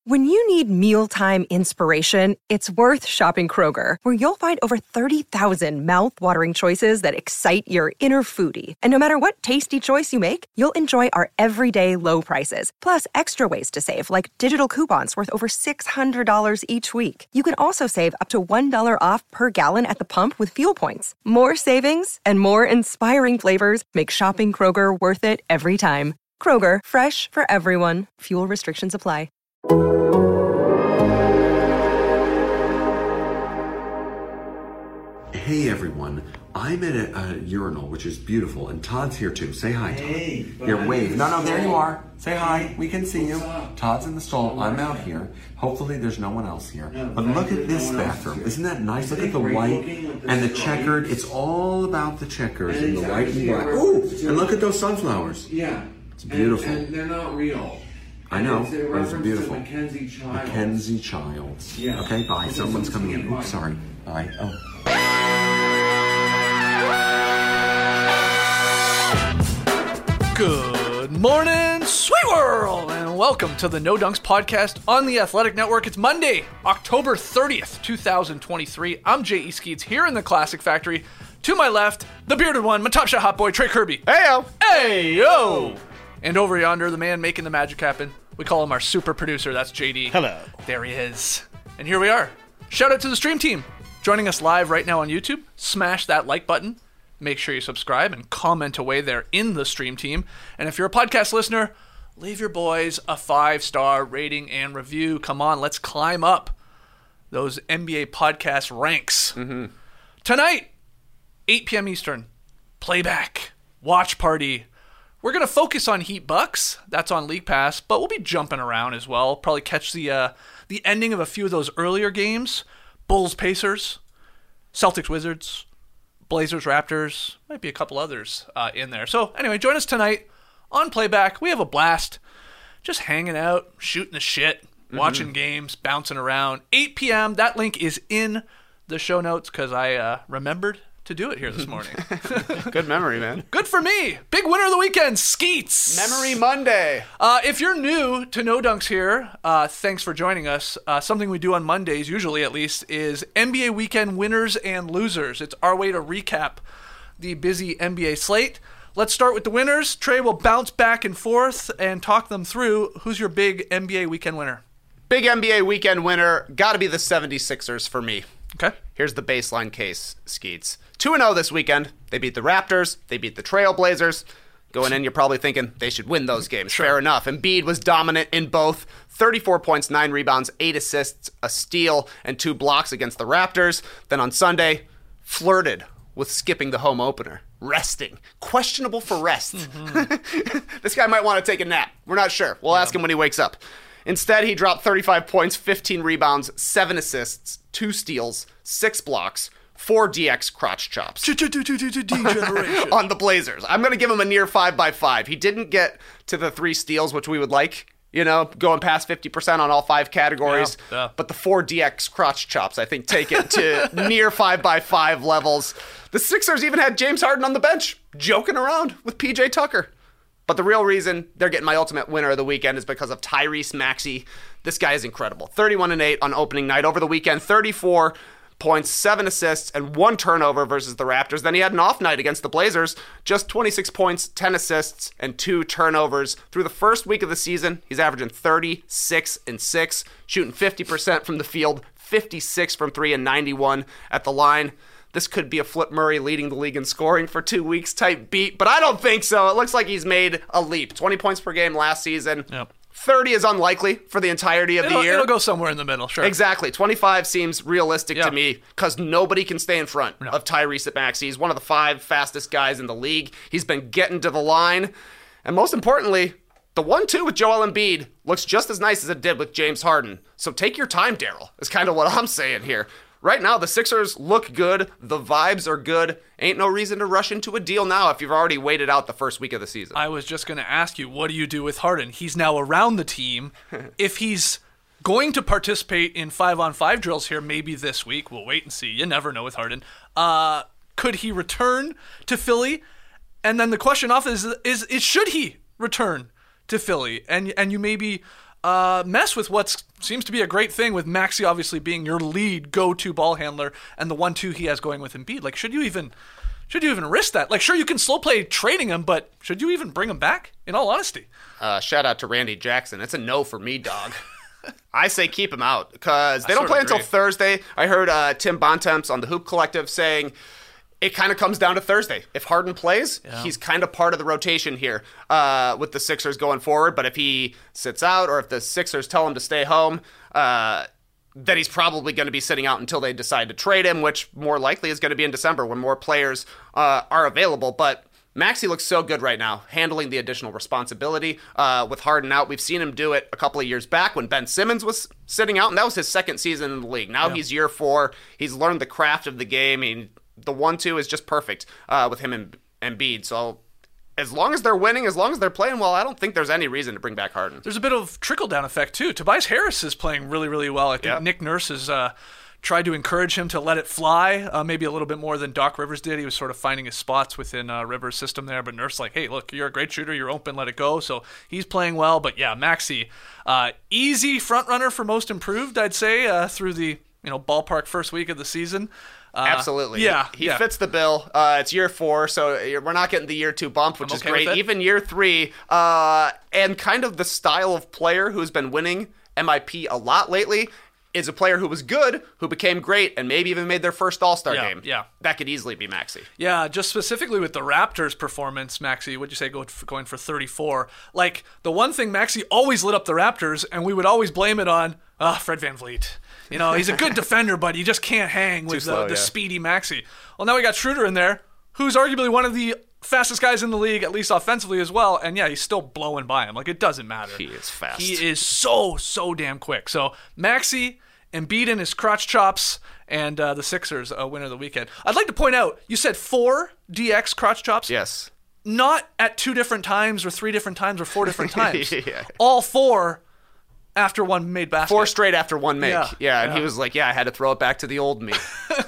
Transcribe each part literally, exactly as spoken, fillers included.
When you need mealtime inspiration, it's worth shopping Kroger, where you'll find over thirty thousand mouth-watering choices that excite your inner foodie. And no matter what tasty choice you make, you'll enjoy our everyday low prices, plus extra ways to save, like digital coupons worth over six hundred dollars each week. You can also save up to one dollar off per gallon at the pump with fuel points. More savings and more inspiring flavors make shopping Kroger worth it every time. Kroger, fresh for everyone. Fuel restrictions apply. Hey everyone, I'm at a, a urinal, which is beautiful, and Todd's here too. Say hi, Todd. Hey, Here, wave. No, no, there you are. Say hi. We can see you. Todd's in the stall. I'm out here. Hopefully there's no one else here. But look at this bathroom. Isn't that nice? Look at the white and the checkered. It's all about the checkers and the white and black. Ooh, and look at those sunflowers. Yeah. It's beautiful. And, and they're not real. I know, It's a but it's reference beautiful. to Mackenzie Childs. Mackenzie Childs. Yeah. Okay, bye. Someone's coming in. Oops, sorry. Bye. Oh. Good morning, sweet world, and welcome to the No Dunks podcast on the Athletic Network. It's Monday, October thirtieth, twenty twenty-three. I'm J E Skeets here in the Classic Factory. To my left, the bearded one, my top shot hot boy, Trey Kirby. Heyo! Heyo! And over yonder, the man making the magic happen. We call him our super producer. That's J D. Hello. There he is. And here we are. Shout out to the stream team. Joining us live right now on YouTube. Smash that like button. Make sure you subscribe and comment away there in the stream team. And if you're a podcast listener, leave your boys a five-star rating and review. Come on, let's climb up those N B A podcast ranks. Mm-hmm. Tonight, eight p.m. Eastern, playback, watch party. We're going to focus on Heat Bucks. That's on League Pass, but we'll be jumping around as well. Probably catch the uh, the ending of a few of those earlier games. Bulls Pacers, Celtics Wizards, Blazers Raptors, might be a couple others uh, in there. So anyway, join us tonight on playback. We have a blast just hanging out, shooting the shit, mm-hmm. watching games, bouncing around. eight p.m. That link is in the show notes because I uh, remembered to do it here this morning. Good memory, man. Good for me. Big winner of the weekend, Skeets. Memory Monday. Uh, if you're new to No Dunks here, uh, thanks for joining us. Uh, something we do on Mondays, usually at least, is N B A weekend winners and losers. It's our way to recap the busy N B A slate. Let's start with the winners. Trey will bounce back and forth and talk them through. Who's your big N B A weekend winner? Big N B A weekend winner, gotta be the seventy-sixers for me. Okay. Here's the baseline case, Skeets. two and oh this weekend. They beat the Raptors. They beat the Trailblazers. Going in, you're probably thinking they should win those games. Sure. Fair enough. Embiid was dominant in both. thirty-four points, nine rebounds, eight assists, a steal, and two blocks against the Raptors. Then on Sunday, flirted with skipping the home opener. Resting. Questionable for rest. Mm-hmm. This guy might want to take a nap. We're not sure. We'll yeah. ask him when he wakes up. Instead, he dropped thirty-five points, fifteen rebounds, seven assists, two steals, six blocks, four D X crotch chops Degeneration. on the Blazers. I'm going to give him a near five by five. He didn't get to the three steals, which we would like, you know, going past fifty percent on all five categories. Yeah, yeah. But the four D X crotch chops, I think, take it to near five by five levels. The Sixers even had James Harden on the bench, joking around with P J Tucker. But the real reason they're getting my ultimate winner of the weekend is because of Tyrese Maxey. This guy is incredible. thirty-one and eight on opening night. Over the weekend, thirty-four points, seven assists, and one turnover versus the Raptors. Then he had an off night against the Blazers. Just twenty-six points, ten assists, and two turnovers. Through the first week of the season, he's averaging thirty-six and six, shooting fifty percent from the field, fifty-six from three, and ninety-one at the line. This could be a Flip Murray leading the league in scoring for two weeks type beat, but I don't think so. It looks like he's made a leap. twenty points per game last season. Yep. thirty is unlikely for the entirety of it'll, the year. It'll go somewhere in the middle, sure. Exactly. twenty-five seems realistic Yep. to me because nobody can stay in front No. of Tyrese Maxey. He's one of the five fastest guys in the league. He's been getting to the line. And most importantly, the one two with Joel Embiid looks just as nice as it did with James Harden. So take your time, Daryl, is kind of what I'm saying here. Right now, the Sixers look good. The vibes are good. Ain't no reason to rush into a deal now if you've already waited out the first week of the season. I was just going to ask you, what do you do with Harden? He's now around the team. If he's going to participate in five-on-five drills here maybe this week, we'll wait and see. You never know with Harden. Uh, could he return to Philly? And then the question off is, is, is should he return to Philly? And and you maybe uh, mess with what seems to be a great thing with Maxey obviously being your lead go-to ball handler and the one two he has going with Embiid. Like, should you even should you even risk that? Like, sure, you can slow play trading him, but should you even bring him back, in all honesty? Uh, shout out to Randy Jackson. It's a no for me, dog. I say keep him out because they I don't play agree. until Thursday. I heard uh, Tim Bontemps on the Hoop Collective saying it kind of comes down to Thursday. If Harden plays, yeah. he's kind of part of the rotation here uh, with the Sixers going forward. But if he sits out or if the Sixers tell him to stay home, uh, then he's probably going to be sitting out until they decide to trade him, which more likely is going to be in December when more players uh, are available. But Maxey looks so good right now, handling the additional responsibility uh, with Harden out. We've seen him do it a couple of years back when Ben Simmons was sitting out, and that was his second season in the league. Now yeah. he's year four. He's learned the craft of the game. I mean, the one two is just perfect uh, with him and Embiid. So as long as they're winning, as long as they're playing well, I don't think there's any reason to bring back Harden. There's a bit of trickle-down effect, too. Tobias Harris is playing really, really well. I think yeah. Nick Nurse has uh, tried to encourage him to let it fly, uh, maybe a little bit more than Doc Rivers did. He was sort of finding his spots within uh, Rivers' system there, but Nurse like, hey, look, you're a great shooter, you're open, let it go. So he's playing well, but yeah, Maxey, uh, easy front runner for most improved, I'd say, uh, through the you know ballpark first week of the season. Uh, Absolutely. Yeah. He, he yeah. fits the bill. Uh, it's year four, so we're not getting the year two bump, which I'm is okay great. with it. Even year three, uh, and kind of the style of player who's been winning M I P a lot lately is a player who was good, who became great, and maybe even made their first All-Star Yeah, game. yeah. That could easily be Maxey. Yeah, just specifically with the Raptors' performance, Maxey, what'd you say, going for, going for thirty-four? Like, the one thing, Maxey always lit up the Raptors, and we would always blame it on, ah, Fred VanVleet. You know, he's a good defender, but you just can't hang with slow, the, the yeah. speedy Maxey. Well, now we got Schroeder in there, who's arguably one of the fastest guys in the league, at least offensively as well, and yeah, he's still blowing by him. Like, it doesn't matter. He is fast. He is so, so damn quick. So, Maxey, Embiid in his crotch chops, and uh, the Sixers uh, winner of the weekend. I'd like to point out, you said four D X crotch chops? Yes. Not at two different times or three different times or four different times. Yeah. All four after one made basket. Four straight after one make. Yeah, Yeah, and yeah. he was like, yeah, I had to throw it back to the old me.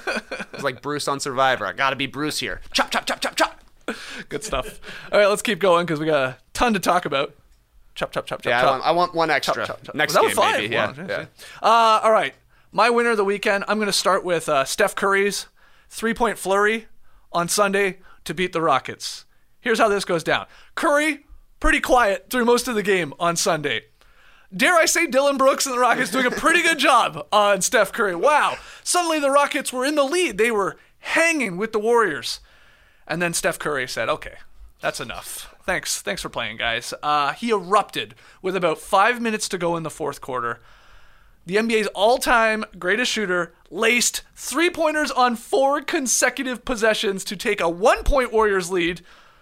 It was like Bruce on Survivor. I got to be Bruce here. Chop, chop, chop, chop, chop. Good stuff. All right, let's keep going because we got a ton to talk about. Chop, chop, chop, chop, Yeah, I chop. want, I want one extra. Chop, chop, chop. Next Was that game, five? maybe. Yeah. Wow, yeah. Uh, all right. My winner of the weekend, I'm going to start with uh, Steph Curry's three-point flurry on Sunday to beat the Rockets. Here's how this goes down. Curry, pretty quiet through most of the game on Sunday. Dare I say Dylan Brooks and the Rockets doing a pretty good job on Steph Curry. Wow. Suddenly the Rockets were in the lead. They were hanging with the Warriors. And then Steph Curry said, okay, that's enough. Thanks. Thanks for playing, guys. Uh, he erupted with about five minutes to go in the fourth quarter. The N B A's all-time greatest shooter laced three-pointers on four consecutive possessions to take a one-point Warriors lead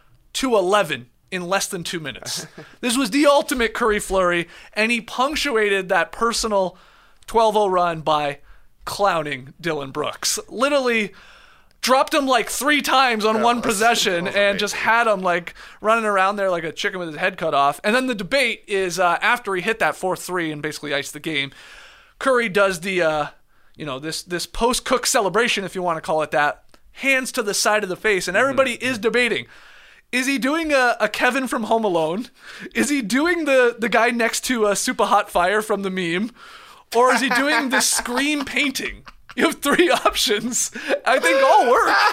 to eleven in less than two minutes. This was the ultimate Curry flurry, and he punctuated that personal twelve oh run by clowning Dylan Brooks. Literally dropped him like three times on That one was- possession that was and just had him like running around there like a chicken with his head cut off. And then the debate is uh, after he hit that fourth three and basically iced the game, Curry does the, uh, you know, this this post-Cook celebration, if you want to call it that, hands to the side of the face, and everybody mm-hmm. is debating. Is he doing a, a Kevin from Home Alone? Is he doing the, the guy next to a Super Hot Fire from the meme? Or is he doing the scream painting? You have three options. I think all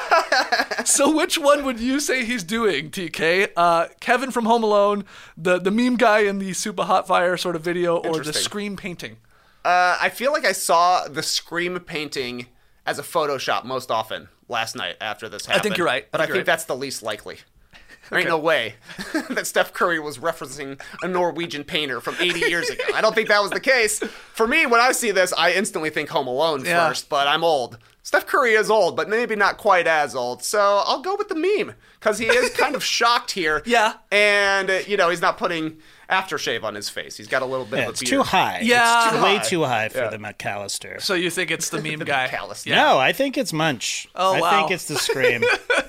work. So which one would you say he's doing, T K? Uh, Kevin from Home Alone, the, the meme guy in the Super Hot Fire sort of video, or the Interesting. scream painting? Uh, I feel like I saw the scream painting as a Photoshop most often last night after this happened. think you're right. I But think I you're think right. that's the least likely. There ain't no way that Steph Curry was referencing a Norwegian painter from eighty years ago. I don't think that was the case. For me, when I see this, I instantly think Home Alone Yeah. first, but I'm old. Steph Curry is old, but maybe not quite as old. So I'll go with the meme because he is kind of shocked here. Yeah. And, uh, you know, he's not putting aftershave on his face. He's got a little bit Yeah, of a it's beard. too high. Yeah. It's Too way high. too high for Yeah. the McAllister. So you think it's the meme guy? McAllister. Yeah. No, I think it's Munch. Oh, I wow. think it's the scream.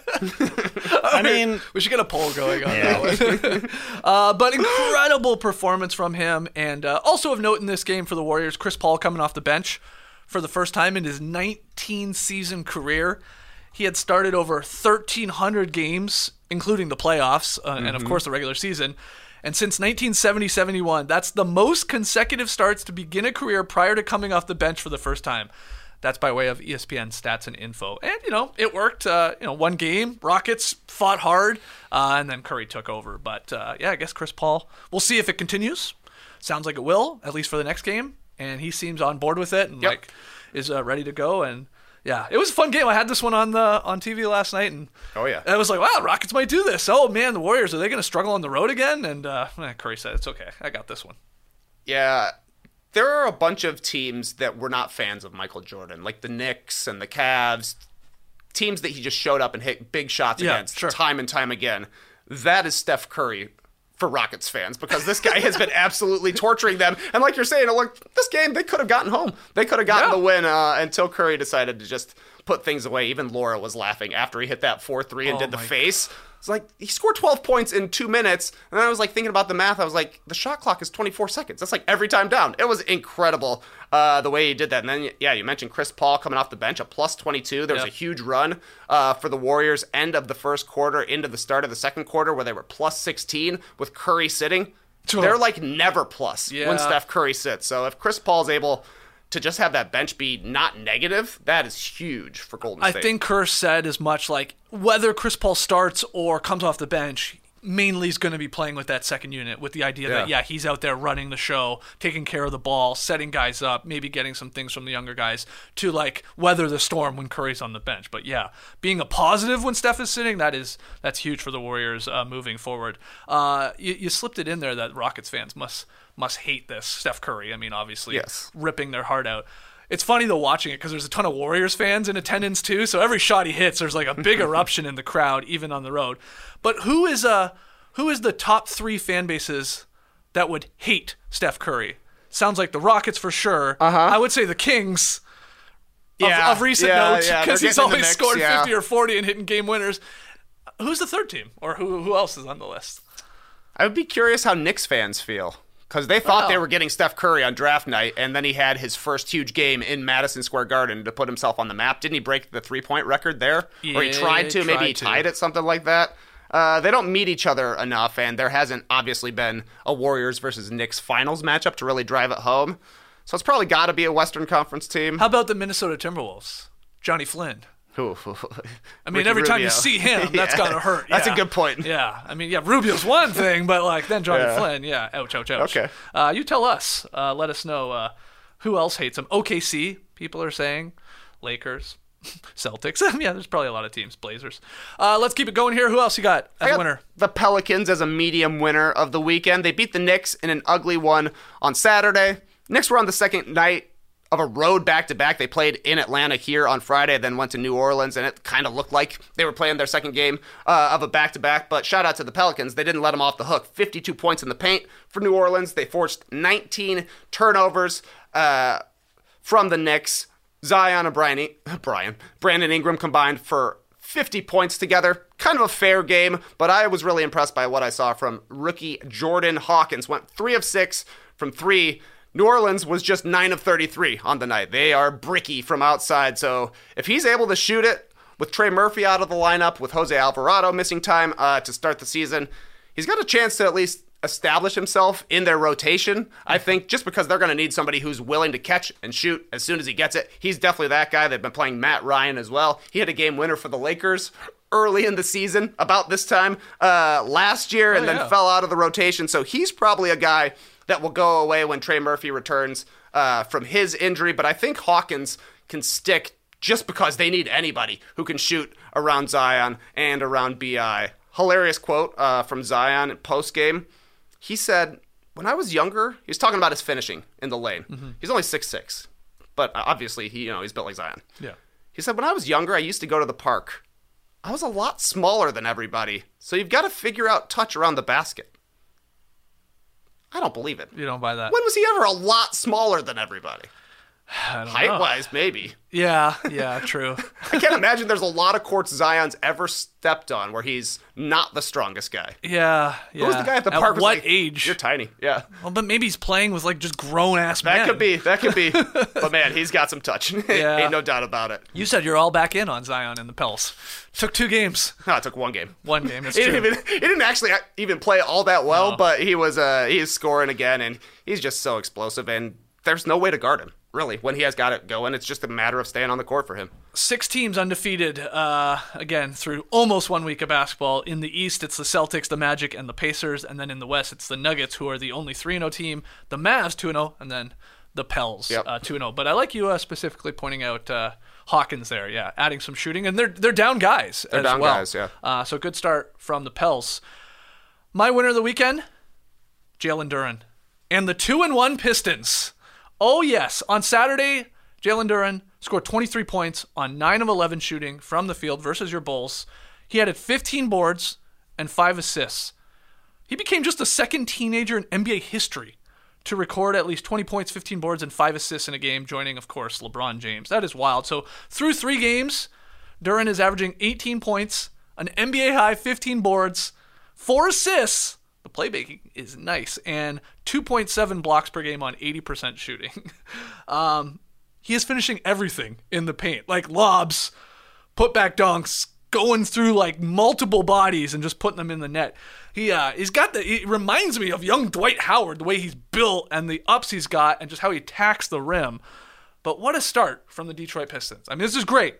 I mean, We should get a poll going on Yeah. that one. uh, but incredible performance from him. And uh, also of note in this game for the Warriors, Chris Paul coming off the bench for the first time in his nineteen-season career. He had started over thirteen hundred games, including the playoffs, uh, mm-hmm. and of course the regular season. And since nineteen seventy seventy-one, that's the most consecutive starts to begin a career prior to coming off the bench for the first time. That's by way of E S P N stats and info. And, you know, it worked. Uh, you know, one game, Rockets fought hard, uh, and then Curry took over. But, uh, yeah, I guess Chris Paul, we'll see if it continues. Sounds like it will, at least for the next game. And he seems on board with it and, yep. like, is uh, ready to go. And, yeah, it was a fun game. I had this one on the on T V last night. And oh, yeah. I was like, wow, Rockets might do this. Oh, man, the Warriors, are they going to struggle on the road again? And uh, Curry said, it's okay. I got this one. Yeah. There are a bunch of teams that were not fans of Michael Jordan, like the Knicks and the Cavs, teams that he just showed up and hit big shots yeah, against sure. time and time again. That is Steph Curry for Rockets fans, because this guy has been absolutely torturing them. And like you're saying, look, this game, they could have gotten home. They could have gotten yeah. the win uh, until Curry decided to just put things away. Even Laura was laughing after he hit that four three and oh did the my face. It's like, he scored twelve points in two minutes, and then I was like thinking about the math. I was like, the shot clock is twenty-four seconds. That's like every time down. It was incredible uh, the way he did that. And then, yeah, you mentioned Chris Paul coming off the bench, a plus twenty-two. There was yep. a huge run uh, for the Warriors end of the first quarter into the start of the second quarter where they were plus sixteen with Curry sitting. They're like never plus yeah. when Steph Curry sits. So if Chris Paul's able to just have that bench be not negative, that is huge for Golden State. I think Kerr said as much, like, whether Chris Paul starts or comes off the bench, mainly is going to be playing with that second unit, with the idea yeah. that, yeah, he's out there running the show, taking care of the ball, setting guys up, maybe getting some things from the younger guys to, like, weather the storm when Curry's on the bench. But, yeah, being a positive when Steph is sitting, that is that's huge for the Warriors uh, moving forward. Uh, you, you slipped it in there that Rockets fans must must hate this. Steph Curry, I mean, obviously, yes. ripping their heart out. It's funny, though, watching it, because there's a ton of Warriors fans in attendance, too. So every shot he hits, there's, like, a big eruption in the crowd, even on the road. But who is uh, who is the top three fan bases that would hate Steph Curry? Sounds like the Rockets for sure. Uh-huh. I would say the Kings of, yeah. of recent yeah, note, yeah. because he's always mix, scored yeah. fifty or forty and hitting game winners. Who's the third team? Or who who else is on the list? I would be curious how Knicks fans feel. Because they thought Wow. they were getting Steph Curry on draft night, and then he had his first huge game in Madison Square Garden to put himself on the map. Didn't he break the three-point record there? Yeah, or he tried to, maybe tried he to. tied it, something like that. Uh, they don't meet each other enough, and there hasn't obviously been a Warriors versus Knicks finals matchup to really drive it home. So it's probably got to be a Western Conference team. How about the Minnesota Timberwolves? Johnny Flynn. Ooh, I mean, Ricky every time Rubio. you see him, that's Yeah. gotta hurt. That's a Yeah. good point. Yeah, I mean, yeah, Rubio's one thing, but like then Johnny Yeah. Flynn, yeah, ouch, ouch, ouch. Okay. Uh, you tell us. Uh, let us know uh, who else hates him. O K C, people are saying. Lakers, Celtics. Yeah, there's probably a lot of teams. Blazers. Uh, let's keep it going here. Who else you got as I a got winner? The Pelicans as a medium winner of the weekend. They beat the Knicks in an ugly one on Saturday. Knicks were on the second night of a road back-to-back. They played in Atlanta here on Friday, then went to New Orleans, and it kind of looked like they were playing their second game uh, of a back-to-back. But shout out to the Pelicans. They didn't let them off the hook. fifty-two points in the paint for New Orleans. They forced nineteen turnovers uh, from the Knicks. Zion and Brian, Brian, Brandon Ingram combined for fifty points together. Kind of a fair game, but I was really impressed by what I saw from rookie Jordan Hawkins. Went three of six from three. New Orleans was just nine of thirty-three on the night. They are bricky from outside, so if he's able to shoot it with Trey Murphy out of the lineup, with Jose Alvarado missing time uh, to start the season, he's got a chance to at least establish himself in their rotation. I think just because they're going to need somebody who's willing to catch and shoot as soon as he gets it. He's definitely that guy. They've been playing Matt Ryan as well. He had a game winner for the Lakers early in the season, about this time uh, last year, and Oh, then yeah. fell out of the rotation. So he's probably a guy that will go away when Trey Murphy returns uh, from his injury. But I think Hawkins can stick just because they need anybody who can shoot around Zion and around B I. Hilarious quote uh, from Zion post-game. He said, when I was younger, he was talking about his finishing in the lane. Mm-hmm. He's only six foot six, but obviously he, you know, he's built like Zion. Yeah. He said, when I was younger, I used to go to the park. I was a lot smaller than everybody, so you've got to figure out touch around the basket. I don't believe it. You don't buy that. When was he ever a lot smaller than everybody? I don't know. Height-wise, maybe. Yeah, yeah, true. I can't imagine there's a lot of courts Zion's ever stepped on where he's not the strongest guy. Yeah, yeah. Who was the guy at the At park? was what like, age? You're tiny. Yeah. Well, but maybe he's playing with like just grown ass men. That could be. That could be. But man, he's got some touch. Yeah. Ain't no doubt about it. You said you're all back in on Zion in the Pels. Took two games. No, it took one game. One game. That's He true. didn't, even, he didn't actually even play all that well, No. but he was uh, he's scoring again, and he's just so explosive, and there's no way to guard him, really. When he has got it going, it's just a matter of staying on the court for him. Six teams undefeated, uh, again, through almost one week of basketball. In the East, it's the Celtics, the Magic, and the Pacers. And then in the West, it's the Nuggets, who are the only three and oh team, the Mavs two and oh, and then the Pels Yep. uh, two and oh. But I like you uh, specifically pointing out uh, Hawkins there, yeah, adding some shooting. And they're they're down guys They're as down well. guys, yeah. Uh, so good start from the Pels. My winner of the weekend, Jalen Duren. And the two and one Pistons. Oh, yes. On Saturday, Jalen Duren scored twenty-three points on nine of eleven shooting from the field versus your Bulls. He added fifteen boards and five assists. He became just the second teenager in N B A history to record at least twenty points, fifteen boards, and five assists in a game, joining, of course, LeBron James. That is wild. So through three games, Duren is averaging eighteen points, an N B A high fifteen boards, four assists. The playmaking is nice, and two point seven blocks per game on eighty percent shooting. um, he is finishing everything in the paint, like lobs, putback dunks, going through like multiple bodies and just putting them in the net. He uh, he's got the. He reminds me of young Dwight Howard, the way he's built and the ups he's got, and just how he attacks the rim. But what a start from the Detroit Pistons! I mean, this is great.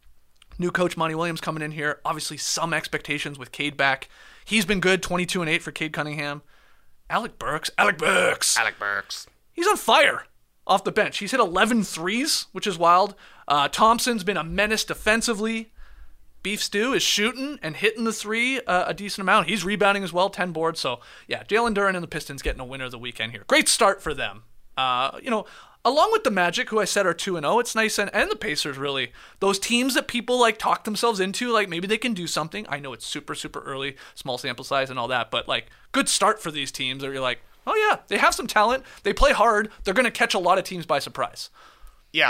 New coach Monty Williams coming in here. Obviously, some expectations with Cade back. He's been good, twenty-two and eight for Cade Cunningham. Alec Burks. Alec Burks. Alec Burks. He's on fire off the bench. He's hit eleven threes, which is wild. Uh, Thompson's been a menace defensively. Beef Stew is shooting and hitting the three uh, a decent amount. He's rebounding as well, ten boards. So, yeah, Jalen Duren and the Pistons getting a winner of the weekend here. Great start for them. Uh, you know, along with the Magic, who I said are two and oh, it's nice, and, and the Pacers, really. Those teams that people, like, talk themselves into, like, maybe they can do something. I know it's super, super early, small sample size and all that, but, like, good start for these teams that you're like, oh, yeah, they have some talent. They play hard. They're going to catch a lot of teams by surprise. Yeah,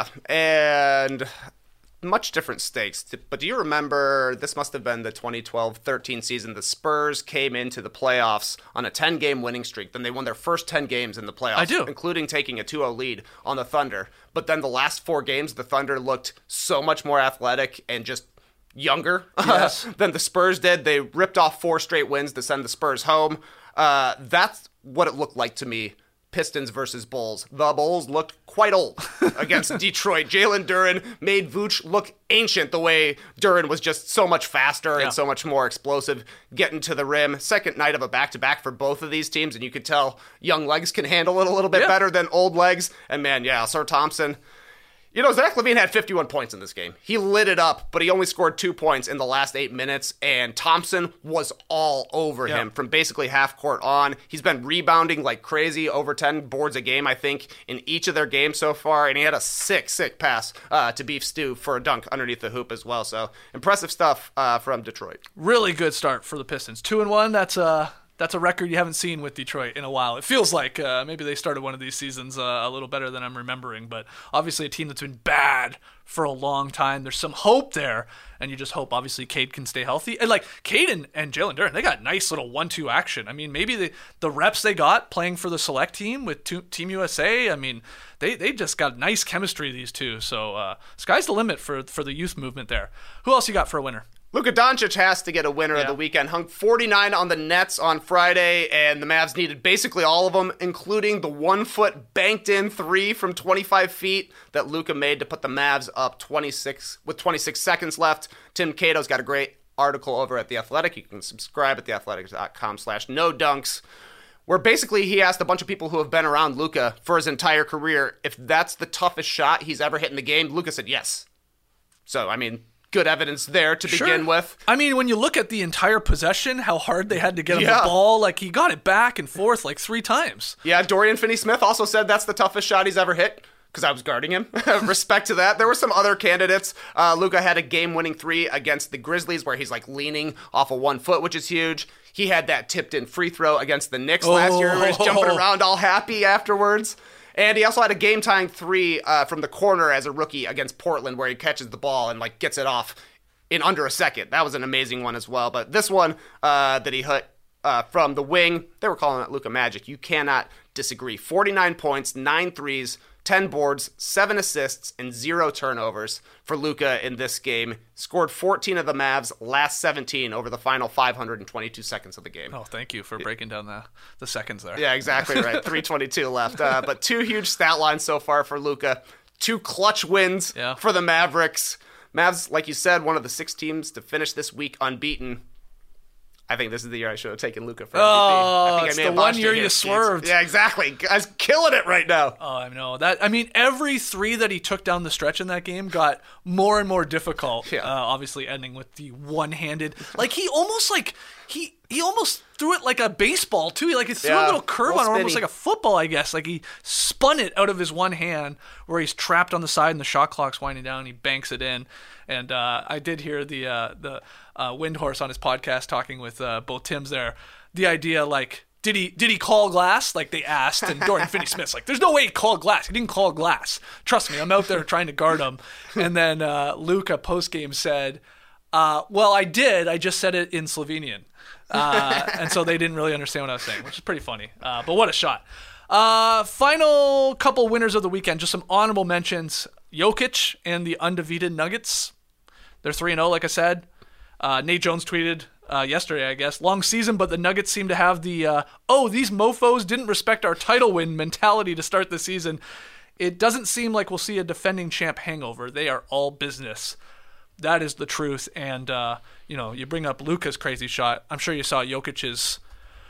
and much different stakes. But do you remember, this must have been the twenty twelve thirteen season, the Spurs came into the playoffs on a ten-game winning streak. Then they won their first ten games in the playoffs. I do. Including taking a two oh lead on the Thunder. But then the last four games, the Thunder looked so much more athletic and just younger Yes. than the Spurs did. They ripped off four straight wins to send the Spurs home. Uh, that's what it looked like to me. Pistons versus Bulls. The Bulls looked quite old against Detroit. Jalen Duren made Vooch look ancient the way Duren was just so much faster Yeah. and so much more explosive getting to the rim. Second night of a back-to-back for both of these teams, and you could tell young legs can handle it a little bit Yeah. better than old legs. And man, yeah, Sir Thompson. You know, Zach LaVine had fifty-one points in this game. He lit it up, but he only scored two points in the last eight minutes, and Thompson was all over Yeah. him from basically half court on. He's been rebounding like crazy, over ten boards a game, I think, in each of their games so far, and he had a sick, sick pass uh, to Beef Stew for a dunk underneath the hoop as well. So impressive stuff uh, from Detroit. Really good start for the Pistons. Two and one. That's a that's a record you haven't seen with Detroit in a while. It feels like uh, maybe they started one of these seasons uh, a little better than I'm remembering. But obviously a team that's been bad for a long time. There's some hope there, and you just hope obviously Cade can stay healthy. And like Cade and, and Jalen Duren, they got nice little one-two action. I mean, maybe the the reps they got playing for the select team with to, Team U S A. I mean, they they just got nice chemistry, these two. So uh, sky's the limit for for the youth movement there. Who else you got for a winner? Luka Doncic has to get a winner Yeah. of the weekend. Hung forty-nine on the Nets on Friday, and the Mavs needed basically all of them, including the one-foot banked-in three from twenty-five feet that Luka made to put the Mavs up twenty-six with twenty-six seconds left. Tim Cato's got a great article over at The Athletic. You can subscribe at theathletic.com slash no dunks, where basically he asked a bunch of people who have been around Luka for his entire career if that's the toughest shot he's ever hit in the game. Luka said yes. So, I mean, good evidence there to begin Sure. with. I mean, when you look at the entire possession, how hard they had to get him Yeah. the ball, like he got it back and forth like three times. Yeah, Dorian Finney-Smith also said that's the toughest shot he's ever hit because I was guarding him. Respect to that. There were some other candidates. Uh, Luka had a game-winning three against the Grizzlies where he's like leaning off of one foot, which is huge. He had that tipped-in free throw against the Knicks last year where he's jumping Oh. around all happy afterwards. And he also had a game-tying three uh, from the corner as a rookie against Portland where he catches the ball and like gets it off in under a second. That was an amazing one as well. But this one uh, that he hit uh, from the wing, they were calling it Luka Magic. You cannot disagree. forty-nine points, nine threes, ten boards, seven assists, and zero turnovers for Luka in this game. Scored fourteen of the Mavs' last seventeen over the final five hundred twenty-two seconds of the game. Oh, thank you for breaking down the, the seconds there. Yeah, exactly right. three twenty-two left. Uh, but two huge stat lines so far for Luka. Two clutch wins Yeah. for the Mavericks. Mavs, like you said, one of the six teams to finish this week unbeaten. I think this is the year I should have taken Luka for M V P. Oh, I think it's I may the have one botched year it here, you Keats. swerved. Yeah, exactly. Guy's killing it right now. Oh, I know that. I mean, every three that he took down the stretch in that game got more and more difficult. Yeah. Uh, obviously, ending with the one-handed, like he almost like he he almost threw it like a baseball too. He like he threw Yeah, a little curve little on it, almost spinny. like a football, I guess. Like he spun it out of his one hand, where he's trapped on the side and the shot clock's winding down. And he banks it in. And uh, I did hear the uh, the uh, Windhorse on his podcast talking with uh, both Tims there. The idea, like, did he did he call glass? Like they asked, and Dorian Finney-Smith's like, "There's no way he called glass. He didn't call glass. Trust me, I'm out there trying to guard him." And then uh, Luka post game said, uh, "Well, I did. I just said it in Slovenian," uh, and so they didn't really understand what I was saying, which is pretty funny. Uh, but what a shot! Uh, final couple winners of the weekend. Just some honorable mentions: Jokic and the undefeated Nuggets. They're three and zero, like I said. Uh, Nate Jones tweeted uh, yesterday, I guess, long season, but the Nuggets seem to have the, uh, oh, these mofos didn't respect our title win mentality to start the season. It doesn't seem like we'll see a defending champ hangover. They are all business. That is the truth. And, uh, you know, you bring up Luka's crazy shot. I'm sure you saw Jokic's,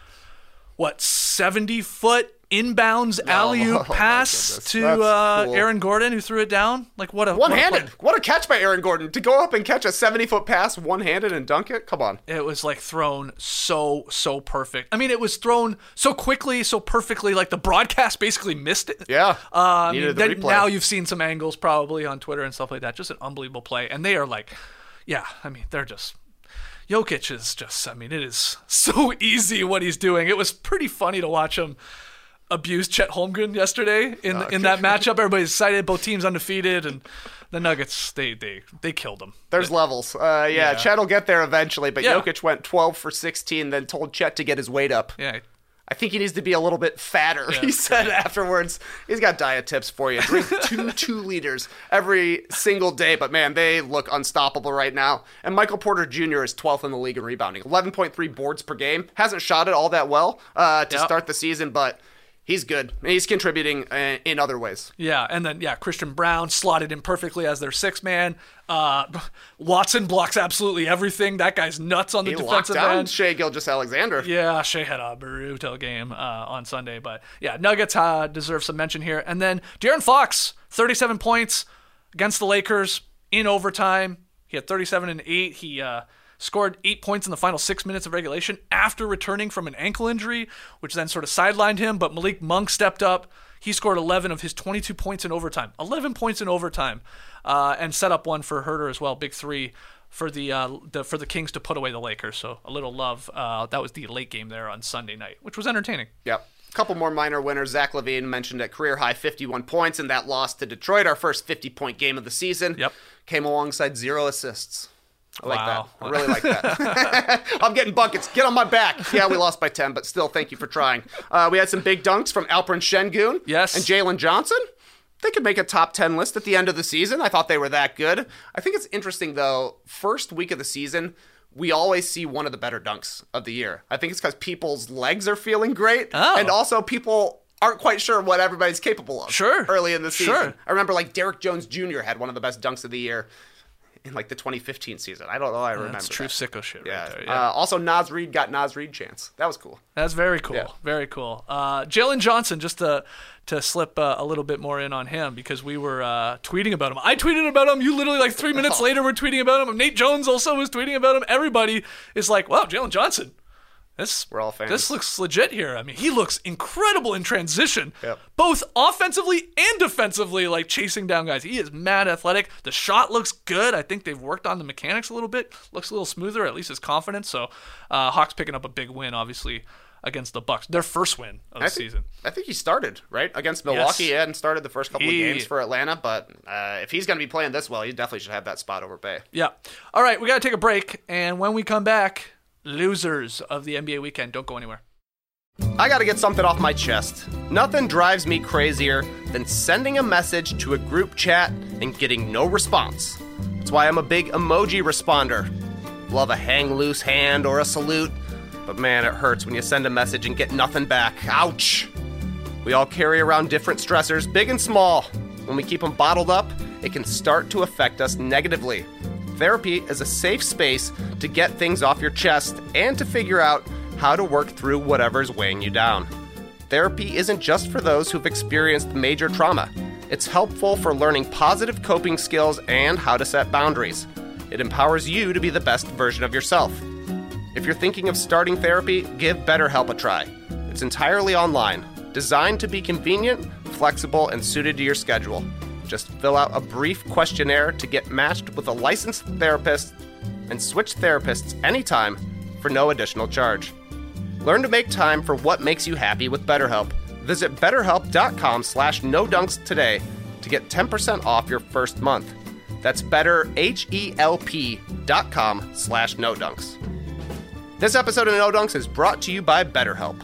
what, seventy-foot inbounds alley-oop oh my pass goodness. to That's uh, cool. Aaron Gordon, who threw it down? Like, what a... what a One-handed. play. What a catch by Aaron Gordon. To go up and catch a seventy-foot pass one-handed and dunk it? Come on. It was like thrown so, so perfect. I mean, it was thrown so quickly, so perfectly, like the broadcast basically missed it. Yeah. Uh, I Needed mean, the then replay. now you've seen some angles probably on Twitter and stuff like that. Just an unbelievable play. And they are like, yeah, I mean, they're just... Jokic is just, I mean, it is so easy what he's doing. It was pretty funny to watch him abuse Chet Holmgren yesterday in in that matchup. Everybody's excited, both teams undefeated, and the Nuggets, they they they killed him. There's levels. Uh, yeah, Yeah. Chet will get there eventually, but Yeah. Jokic went twelve for sixteen, then told Chet to get his weight up. Yeah. I think he needs to be a little bit fatter, he said afterwards. He's got diet tips for you. Drink two two liters every single day. But, man, they look unstoppable right now. And Michael Porter Junior is twelfth in the league in rebounding. eleven point three boards per game. Hasn't shot it all that well uh, to Yep. start the season, but he's good. And he's contributing uh, in other ways. Yeah, and then, yeah, Christian Brown slotted in perfectly as their sixth man. Uh, Watson blocks absolutely everything. That guy's nuts on the He locked defensive down end. Shea Gilgeous-Alexander. Yeah, Shea had a brutal game uh, on Sunday. But, yeah, Nuggets uh, deserve some mention here. And then De'Aaron Fox, thirty-seven points against the Lakers in overtime. He had thirty-seven and eight. He uh, scored eight points in the final six minutes of regulation after returning from an ankle injury, which then sort of sidelined him. But Malik Monk stepped up. He scored eleven of his twenty-two points in overtime. eleven points in overtime. Uh, and set up one for Herter as well. Big three for the, uh, the for the Kings to put away the Lakers. So a little love. Uh, that was the late game there on Sunday night, which was entertaining. Yep. A couple more minor winners. Zach LaVine mentioned at career high fifty-one points in that loss to Detroit, our first fifty-point game of the season. Yep. Came alongside zero assists. I like Wow. that. I really like that. I'm getting buckets. Get on my back. Yeah, we lost by ten, but still, thank you for trying. Uh, we had some big dunks from Alperen Şengün Yes. and Jalen Johnson. They could make a top ten list at the end of the season. I thought they were that good. I think it's interesting, though, first week of the season, we always see one of the better dunks of the year. I think it's because people's legs are feeling great. Oh. And also people aren't quite sure what everybody's capable of Sure. early in the season. Sure. I remember, like, Derek Jones Junior had one of the best dunks of the year in, like, the twenty fifteen season. I don't know. I remember That's true that. sicko shit Yeah. right there. Yeah. Uh, also, Naz Reid got Naz Reid chance. That was cool. That's very cool. Yeah. Very cool. Uh, Jalen Johnson, just to to slip uh, a little bit more in on him because we were uh, tweeting about him. I tweeted about him. You literally like three minutes later were tweeting about him. Nate Jones also was tweeting about him. Everybody is like, wow, Jalen Johnson. This, We're all fans. This looks legit here. I mean, he looks incredible in transition, Yep. both offensively and defensively, like chasing down guys. He is mad athletic. The shot looks good. I think they've worked on the mechanics a little bit. Looks a little smoother, at least his confidence. So uh, Hawks picking up a big win, obviously, against the Bucks. Their first win of the I think, season. I think he started, right? Against Milwaukee Yes. and started the first couple He- of games for Atlanta. But uh, if he's going to be playing this well, he definitely should have that spot over Bay. Yeah. All right, we got to take a break. And when we come back, losers of the N B A weekend. Don't go anywhere. I gotta get something off my chest. Nothing drives me crazier than sending a message to a group chat and getting no response. That's why I'm a big emoji responder. Love a hang loose hand or a salute, but man, it hurts when you send a message and get nothing back. Ouch! We all carry around different stressors, big and small. When we keep them bottled up, it can start to affect us negatively. Therapy is a safe space to get things off your chest and to figure out how to work through whatever's weighing you down. Therapy isn't just for those who've experienced major trauma. It's helpful for learning positive coping skills and how to set boundaries. It empowers you to be the best version of yourself. If you're thinking of starting therapy, give BetterHelp a try. It's entirely online, designed to be convenient, flexible, and suited to your schedule. Just fill out a brief questionnaire to get matched with a licensed therapist and switch therapists anytime for no additional charge. Learn to make time for what makes you happy with BetterHelp. Visit betterhelp.com slash no dunks today to get ten percent off your first month. That's betterhelp.com slash no dunks. This episode of No Dunks is brought to you by BetterHelp.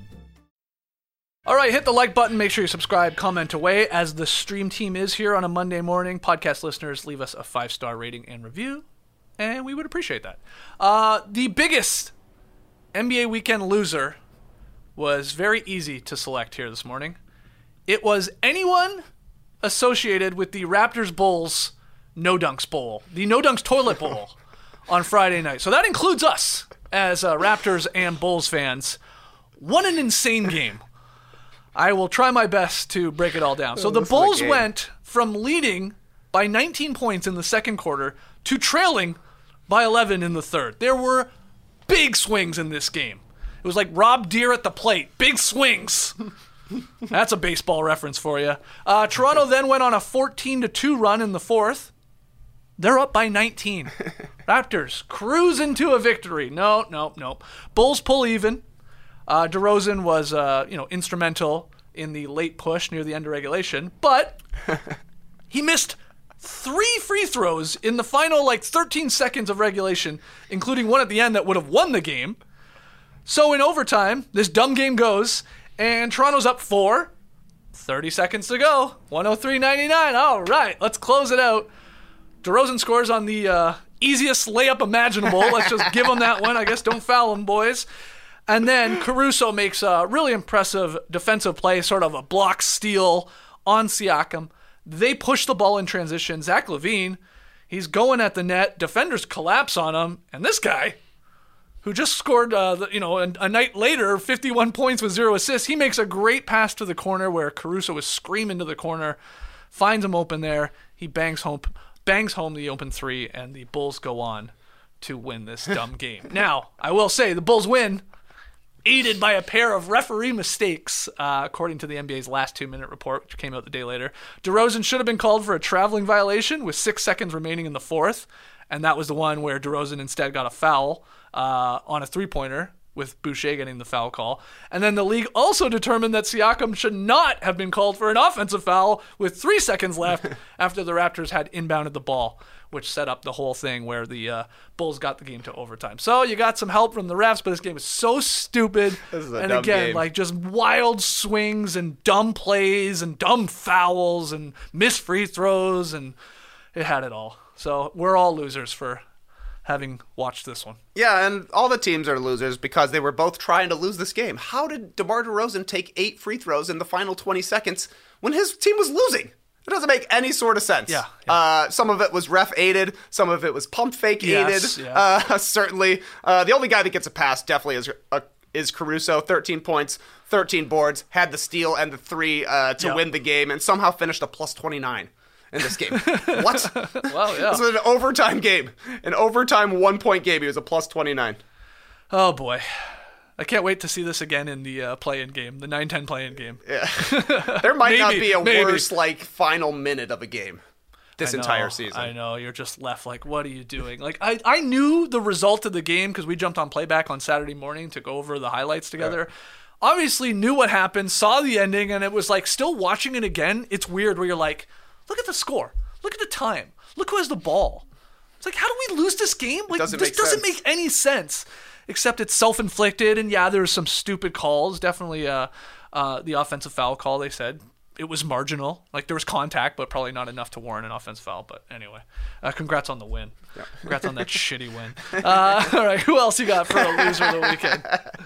All right, hit the like button. Make sure you subscribe, comment away. As the stream team is here on a Monday morning, podcast listeners, leave us a five-star rating and review, and we would appreciate that. Uh, the biggest N B A weekend loser was very easy to select here this morning. It was anyone associated with the Raptors Bulls No Dunks Bowl, the No Dunks Toilet Bowl on Friday night. So that includes us as uh, Raptors and Bulls fans. What an insane game. I will try my best to break it all down. So the this is a Bulls game. went from leading by nineteen points in the second quarter to trailing by eleven in the third. There were big swings in this game. It was like Rob Deere at the plate. Big swings. That's a baseball reference for you. Uh, Toronto then went on a fourteen to two run in the fourth. They're up by nineteen. Raptors cruise into a victory. No, no, no. Bulls pull even. Uh, DeRozan was, uh, you know, instrumental in the late push near the end of regulation, but he missed three free throws in the final, like, thirteen seconds of regulation, including one at the end that would have won the game. So in overtime, this dumb game goes, and Toronto's up four. thirty seconds to go. one oh three ninety-nine. All right, let's close it out. DeRozan scores on the uh, easiest layup imaginable. Let's just give him that one. I guess don't foul him, boys. And then Caruso makes a really impressive defensive play, sort of a block steal on Siakam. They push the ball in transition. Zach LaVine, he's going at the net. Defenders collapse on him. And this guy, who just scored, uh, the, you know, a, a night later, fifty-one points with zero assists, he makes a great pass to the corner where Caruso is screaming to the corner, finds him open there. He bangs home, bangs home the open three, and the Bulls go on to win this dumb game. Now, I will say, the Bulls win, aided by a pair of referee mistakes, uh, according to the N B A's last two-minute report, which came out the day later. DeRozan should have been called for a traveling violation with six seconds remaining in the fourth, and that was the one where DeRozan instead got a foul uh, on a three-pointer, with Boucher getting the foul call. And then the league also determined that Siakam should not have been called for an offensive foul with three seconds left after the Raptors had inbounded the ball, which set up the whole thing where the uh, Bulls got the game to overtime. So you got some help from the refs, but this game is so stupid. This is a and dumb again, game. like just wild swings and dumb plays and dumb fouls and missed free throws, and it had it all. So we're all losers for having watched this one. Yeah, and all the teams are losers because they were both trying to lose this game. How did DeMar DeRozan take eight free throws in the final twenty seconds when his team was losing? It doesn't make any sort of sense. Yeah, yeah. Uh, some of it was ref aided. Some of it was pump fake Yes, aided. yeah. Uh, certainly. Uh, the only guy that gets a pass definitely is uh, is Caruso. thirteen points, thirteen boards, had the steal and the three uh, to Yeah. win the game, and somehow finished a plus twenty-nine in this game. What? Well, yeah. This was an overtime game. An overtime one-point game. He was a plus twenty-nine. Oh, boy. I can't wait to see this again in the uh, play-in game, the nine ten play-in game. There might not Maybe, be a maybe. worse, like, final minute of a game. this I know, entire season. I know. You're just left like, what are you doing? Like, I, I knew the result of the game because we jumped on playback on Saturday morning to go over the highlights together. Right. Obviously knew what happened, saw the ending, and it was like still watching it again. It's weird where you're like, look at the score. Look at the time. Look who has the ball. It's like, how do we lose this game? Like, doesn't this make doesn't sense. make any sense. Except it's self-inflicted, and yeah, there's some stupid calls. Definitely uh, uh, the offensive foul call, they said. It was marginal. Like, there was contact, but probably not enough to warrant an offensive foul. But anyway, uh, congrats on the win. Yeah. Congrats on that shitty win. Uh, all right, who else you got for a loser of the weekend?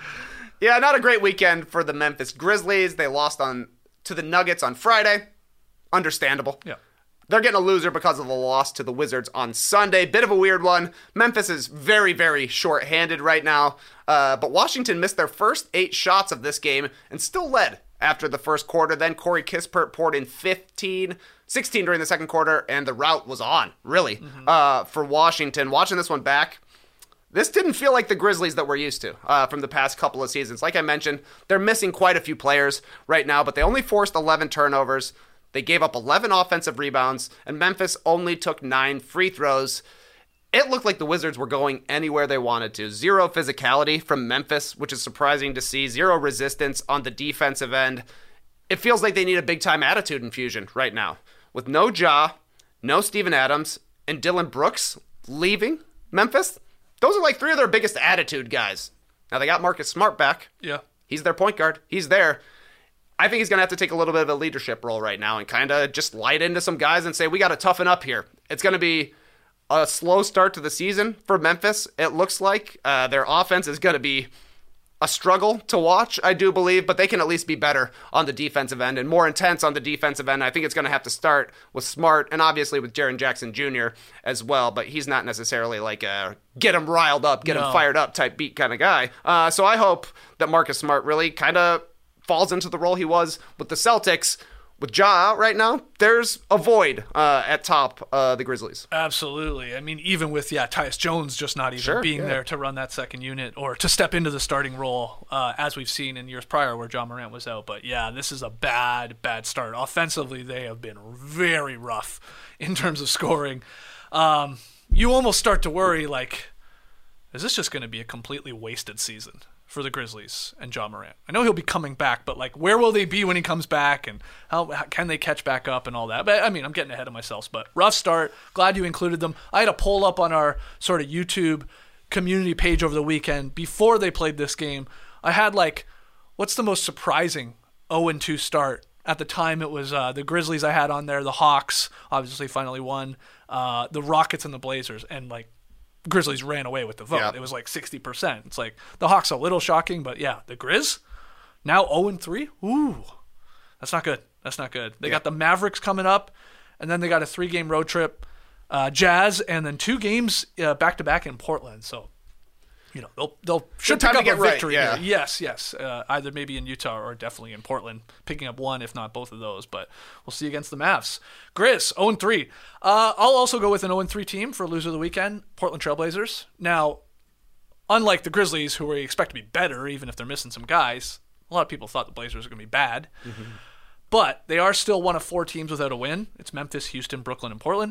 Yeah, not a great weekend for the Memphis Grizzlies. They lost on to the Nuggets on Friday. Understandable. Yeah. They're getting a loser because of the loss to the Wizards on Sunday. Bit of a weird one. Memphis is very, very short-handed right now. Uh, but Washington missed their first eight shots of this game and still led after the first quarter. Then Corey Kispert poured in fifteen, sixteen during the second quarter, and the rout was on, really, mm-hmm. uh, for Washington. Watching this one back, this didn't feel like the Grizzlies that we're used to uh, from the past couple of seasons. Like I mentioned, they're missing quite a few players right now, but they only forced eleven turnovers. They gave up eleven offensive rebounds, and Memphis only took nine free throws. It looked like the Wizards were going anywhere they wanted to. Zero physicality from Memphis, which is surprising to see. Zero resistance on the defensive end. It feels like they need a big-time attitude infusion right now. With no Ja, no Steven Adams, and Dylan Brooks leaving Memphis, those are like three of their biggest attitude guys. Now, they got Marcus Smart back. Yeah. He's their point guard. He's there. I think he's going to have to take a little bit of a leadership role right now and kind of just light into some guys and say, we got to toughen up here. It's going to be a slow start to the season for Memphis, it looks like. Uh, their offense is going to be a struggle to watch, I do believe, but they can at least be better on the defensive end and more intense on the defensive end. I think it's going to have to start with Smart and obviously with Jaren Jackson Junior as well, but he's not necessarily like a get him riled up, get no. him fired up type beat kind of guy. Uh, so I hope that Marcus Smart really kind of falls into the role he was with the Celtics. With Ja out right now, there's a void uh, at top uh, the Grizzlies. Absolutely. I mean, even with, yeah, Tyus Jones just not even sure, being yeah. there to run that second unit or to step into the starting role, uh, as we've seen in years prior where Ja Morant was out. But, yeah, this is a bad, bad start. Offensively, they have been very rough in terms of scoring. Um, you almost start to worry, like, is this just going to be a completely wasted season for the Grizzlies and Ja Morant? I know he'll be coming back, but like, where will they be when he comes back, and how, how can they catch back up and all that? But I mean, I'm getting ahead of myself, but rough start. Glad you included them. I had a poll up on our sort of YouTube community page over the weekend before they played this game. I had like, what's the most surprising oh and two start? At the time, it was uh, the Grizzlies I had on there, the Hawks, obviously finally won, uh, the Rockets and the Blazers, and like, Grizzlies ran away with the vote. Yeah. It was like sixty percent. It's like the Hawks a little shocking, but yeah, the Grizz now oh and three. Ooh, that's not good. That's not good. They yeah. got the Mavericks coming up, and then they got a three-game road trip, uh, Jazz, and then two games uh, back-to-back in Portland. So, you know, they'll they'll should time pick to up get a right, victory yeah. here. Yes, yes. Uh, either maybe in Utah or definitely in Portland, picking up one, if not both of those. But we'll see against the Mavs. Grizz, oh and three. Uh, I'll also go with an oh and three team for loser of the weekend, Portland Trailblazers. Now, unlike the Grizzlies, who we expect to be better, even if they're missing some guys, a lot of people thought the Blazers were going to be bad. Mm-hmm. But they are still one of four teams without a win. It's Memphis, Houston, Brooklyn, and Portland.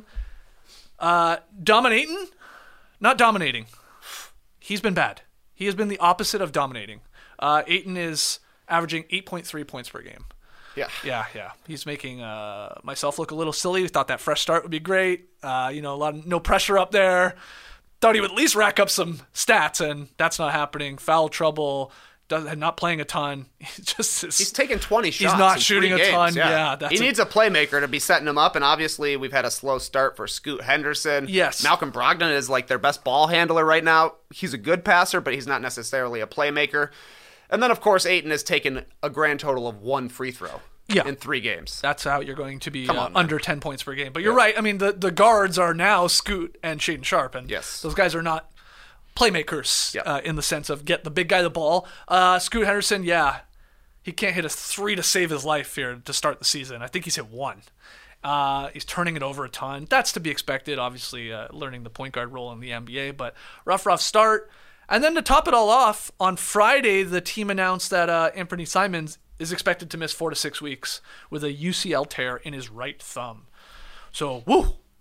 Uh, dominating? Not dominating. He's been bad. He has been the opposite of dominating. Uh, Ayton is averaging eight point three points per game. Yeah. Yeah, yeah. He's making uh, myself look a little silly. We thought that fresh start would be great. Uh, you know, a lot of no pressure up there. Thought he would at least rack up some stats, and that's not happening. Foul trouble. Does, not playing a ton. He's just he's taking twenty shots. He's not in shooting three a games. ton. Yeah, yeah that's he a, needs a playmaker to be setting him up. And obviously, we've had a slow start for Scoot Henderson. Yes, Malcolm Brogdon is like their best ball handler right now. He's a good passer, but he's not necessarily a playmaker. And then, of course, Ayton has taken a grand total of one free throw. Yeah. In three games. That's how you're going to be on, uh, under ten points per game. But you're yeah. right. I mean, the, the guards are now Scoot and Shaedon Sharpe. And yes. those guys are not playmakers yeah. uh, in the sense of get the big guy the ball. Uh, Scoot Henderson, yeah, he can't hit a three to save his life here to start the season. I think he's hit one. Uh, he's turning it over a ton. That's to be expected, obviously, uh, learning the point guard role in the N B A. But rough, rough start. And then to top it all off, on Friday, the team announced that uh, Anthony Simons is expected to miss four to six weeks with a U C L tear in his right thumb. So, woo,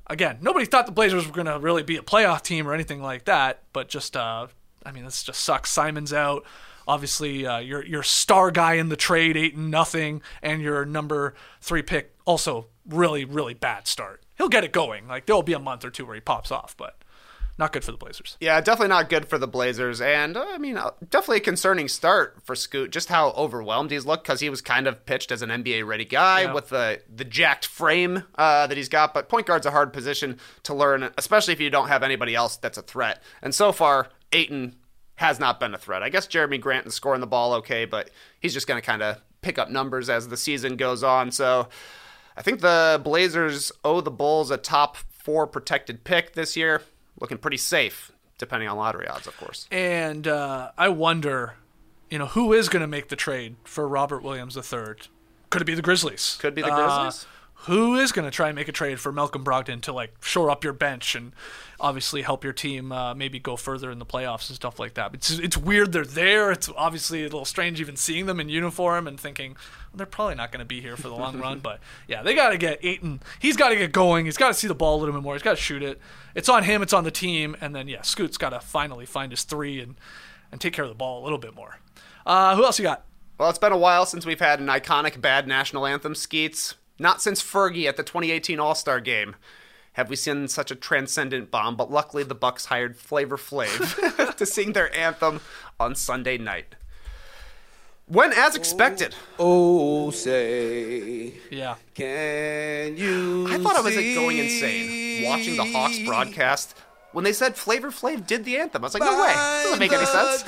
again, nobody thought the Blazers were going to really be a playoff team or anything like that, but just, uh, I mean, this just sucks. Simon's out. Obviously, uh, your your star guy in the trade, Ayton, nothing, and your number three pick, also really, really bad start. He'll get it going. Like, there will be a month or two where he pops off, but not good for the Blazers. Yeah, definitely not good for the Blazers. And, uh, I mean, uh, definitely a concerning start for Scoot, just how overwhelmed he's looked, because he was kind of pitched as an N B A-ready guy Yeah. with the, the jacked frame uh, that he's got. But point guard's a hard position to learn, especially if you don't have anybody else that's a threat. And so far, Ayton has not been a threat. I guess Jeremy Grant is scoring the ball okay, but he's just going to kind of pick up numbers as the season goes on. So I think the Blazers owe the Bulls a top four protected pick this year. Looking pretty safe, depending on lottery odds, of course. And uh, I wonder, you know, who is going to make the trade for Robert Williams the third? Could it be the Grizzlies? Could be the Uh, Grizzlies. who is going to try and make a trade for Malcolm Brogdon to, like, shore up your bench and obviously help your team uh, maybe go further in the playoffs and stuff like that? It's it's weird they're there. It's obviously a little strange even seeing them in uniform and thinking, well, they're probably not going to be here for the long run. But, yeah, they got to get Ayton. He's got to get going. He's got to see the ball a little bit more. He's got to shoot it. It's on him. It's on the team. And then, yeah, Scoot's got to finally find his three and, and take care of the ball a little bit more. Uh, who else you got? Well, it's been a while since we've had an iconic bad national anthem, Skeets. Not since Fergie at the twenty eighteen All-Star Game have we seen such a transcendent bomb, but luckily the Bucks hired Flavor Flav to sing their anthem on Sunday night. When as expected. Oh, say, Yeah. can you I thought I was like, going insane watching the Hawks broadcast when they said Flavor Flav did the anthem. I was like, no way. That doesn't make any sense.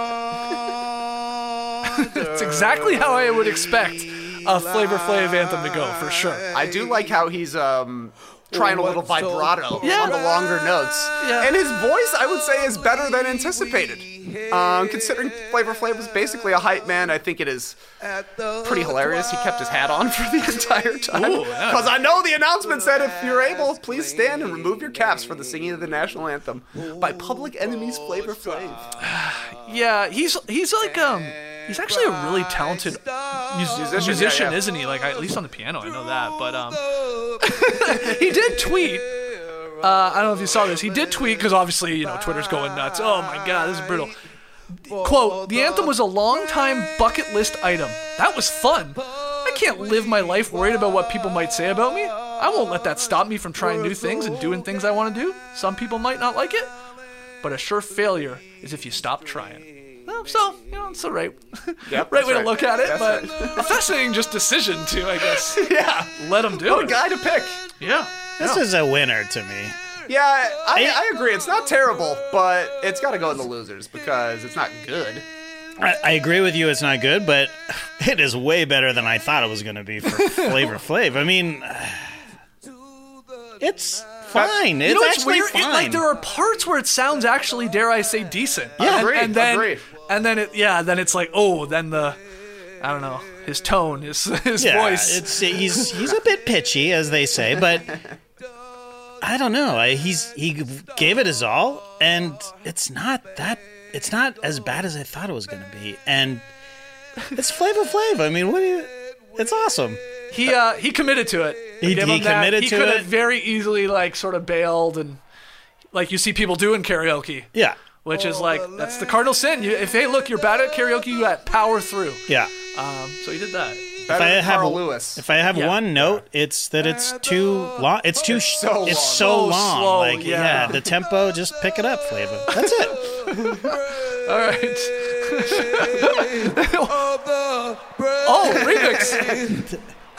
It's exactly how I would expect a Flavor Flav anthem to go, for sure. I do like how he's um, trying a little vibrato Yeah. on the longer notes. Yeah. And his voice, I would say, is better than anticipated. Um, considering Flavor Flav was basically a hype man, I think it is pretty hilarious. He kept his hat on for the entire time. Ooh, yeah. Because I know the announcement said, if you're able, please stand and remove your caps for the singing of the national anthem by Public Enemy's Flavor Flav. Yeah, he's he's like um he's actually a really talented mus- Musician, musician, yeah, yeah. isn't he? Like, at least on the piano, I know that. But um, he did tweet. Uh, I don't know if you saw this. He did tweet because obviously, you know, Twitter's going nuts. Oh my God, this is brutal. Quote: "The anthem was a long-time bucket list item. That was fun. I can't live my life worried about what people might say about me. I won't let that stop me from trying new things and doing things I want to do. Some people might not like it, but a sure failure is if you stop trying." Well, so, you know, it's the right, Yep, right that's way right. to look at it, That's but right. a fascinating just decision to, I guess, Yeah. let him do What a it. guy to pick. Yeah. This is a winner to me. Yeah, I, I agree. It's not terrible, but it's got to go in the losers because it's not good. I, I agree with you. It's not good, but it is way better than I thought it was going to be for Flavor Flav. I mean, it's fine. It's You know what's actually weird? It, fine. like, there are parts where it sounds actually, dare I say, decent. Yeah. and, Agreed, and then, agreed. and then it, yeah, then it's like, oh, then the, I don't know, his tone, his his yeah, voice. it's he's he's a bit pitchy, as they say, but I don't know. I, he's he gave it his all, and it's not that. It's not as bad as I thought it was going to be, and it's Flavor Flav. I mean, what do you? It's awesome. He uh he committed to it. He- Give he him that. committed he to could it. have very easily like sort of bailed and like you see people do in karaoke, Yeah, which is like that's the cardinal sin. You, if hey look, you're bad at karaoke, you got power through. yeah. Um, so he did that. Better If I than have Carl a- Lewis. If I have Yeah. one note, it's that it's too long. It's too. Sh- so it's long. so So long. slow, like yeah. yeah. the tempo. Just pick it up, Flavor. That's it. All right. Oh, remix.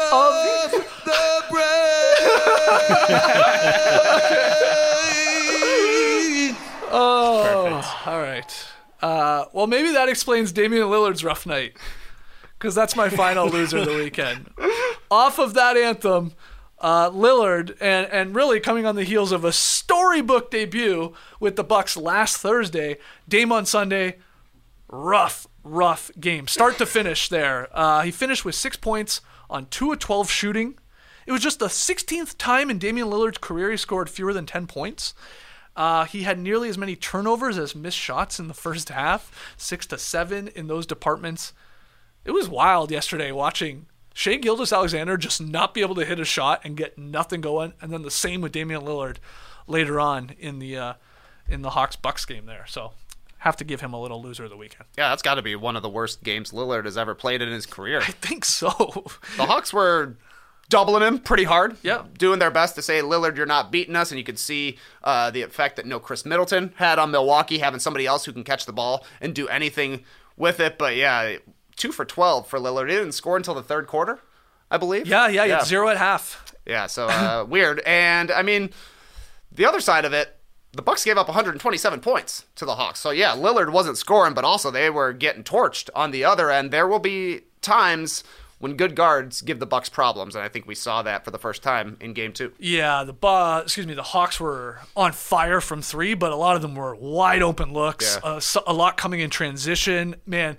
Oh, all right. Uh, well, maybe that explains Damian Lillard's rough night, because that's my final loser of the weekend. Off of that anthem, uh, Lillard, and and really coming on the heels of a storybook debut with the Bucks last Thursday, Dame on Sunday, rough, rough game, start to finish there. Uh, he finished with six points on two of twelve shooting. It was just the sixteenth time in Damian Lillard's career he scored fewer than ten points. Uh, he had nearly as many turnovers as missed shots in the first half, six to seven in those departments. It was wild yesterday watching Shea Gilgeous-Alexander just not be able to hit a shot and get nothing going, and then the same with Damian Lillard later on in the uh, in the Hawks-Bucks game there. So have to give him a little loser of the weekend. Yeah, that's got to be one of the worst games Lillard has ever played in his career. I think so. The Hawks were doubling him pretty hard. Yeah. Doing their best to say, Lillard, you're not beating us. And you could see uh, the effect that no Chris Middleton had on Milwaukee, having somebody else who can catch the ball and do anything with it. But yeah, two for twelve for Lillard. He didn't score until the third quarter, I believe. Yeah, yeah, yeah. Zero at half. Yeah, so uh, weird. And I mean, the other side of it, the Bucks gave up one hundred twenty-seven points to the Hawks. So yeah, Lillard wasn't scoring, but also they were getting torched on the other end. There will be times when good guards give the Bucks problems, and I think we saw that for the first time in Game Two. Yeah, the uh, excuse me, the Hawks were on fire from three, but a lot of them were wide open looks. Yeah. Uh, so, a lot coming in transition. Man,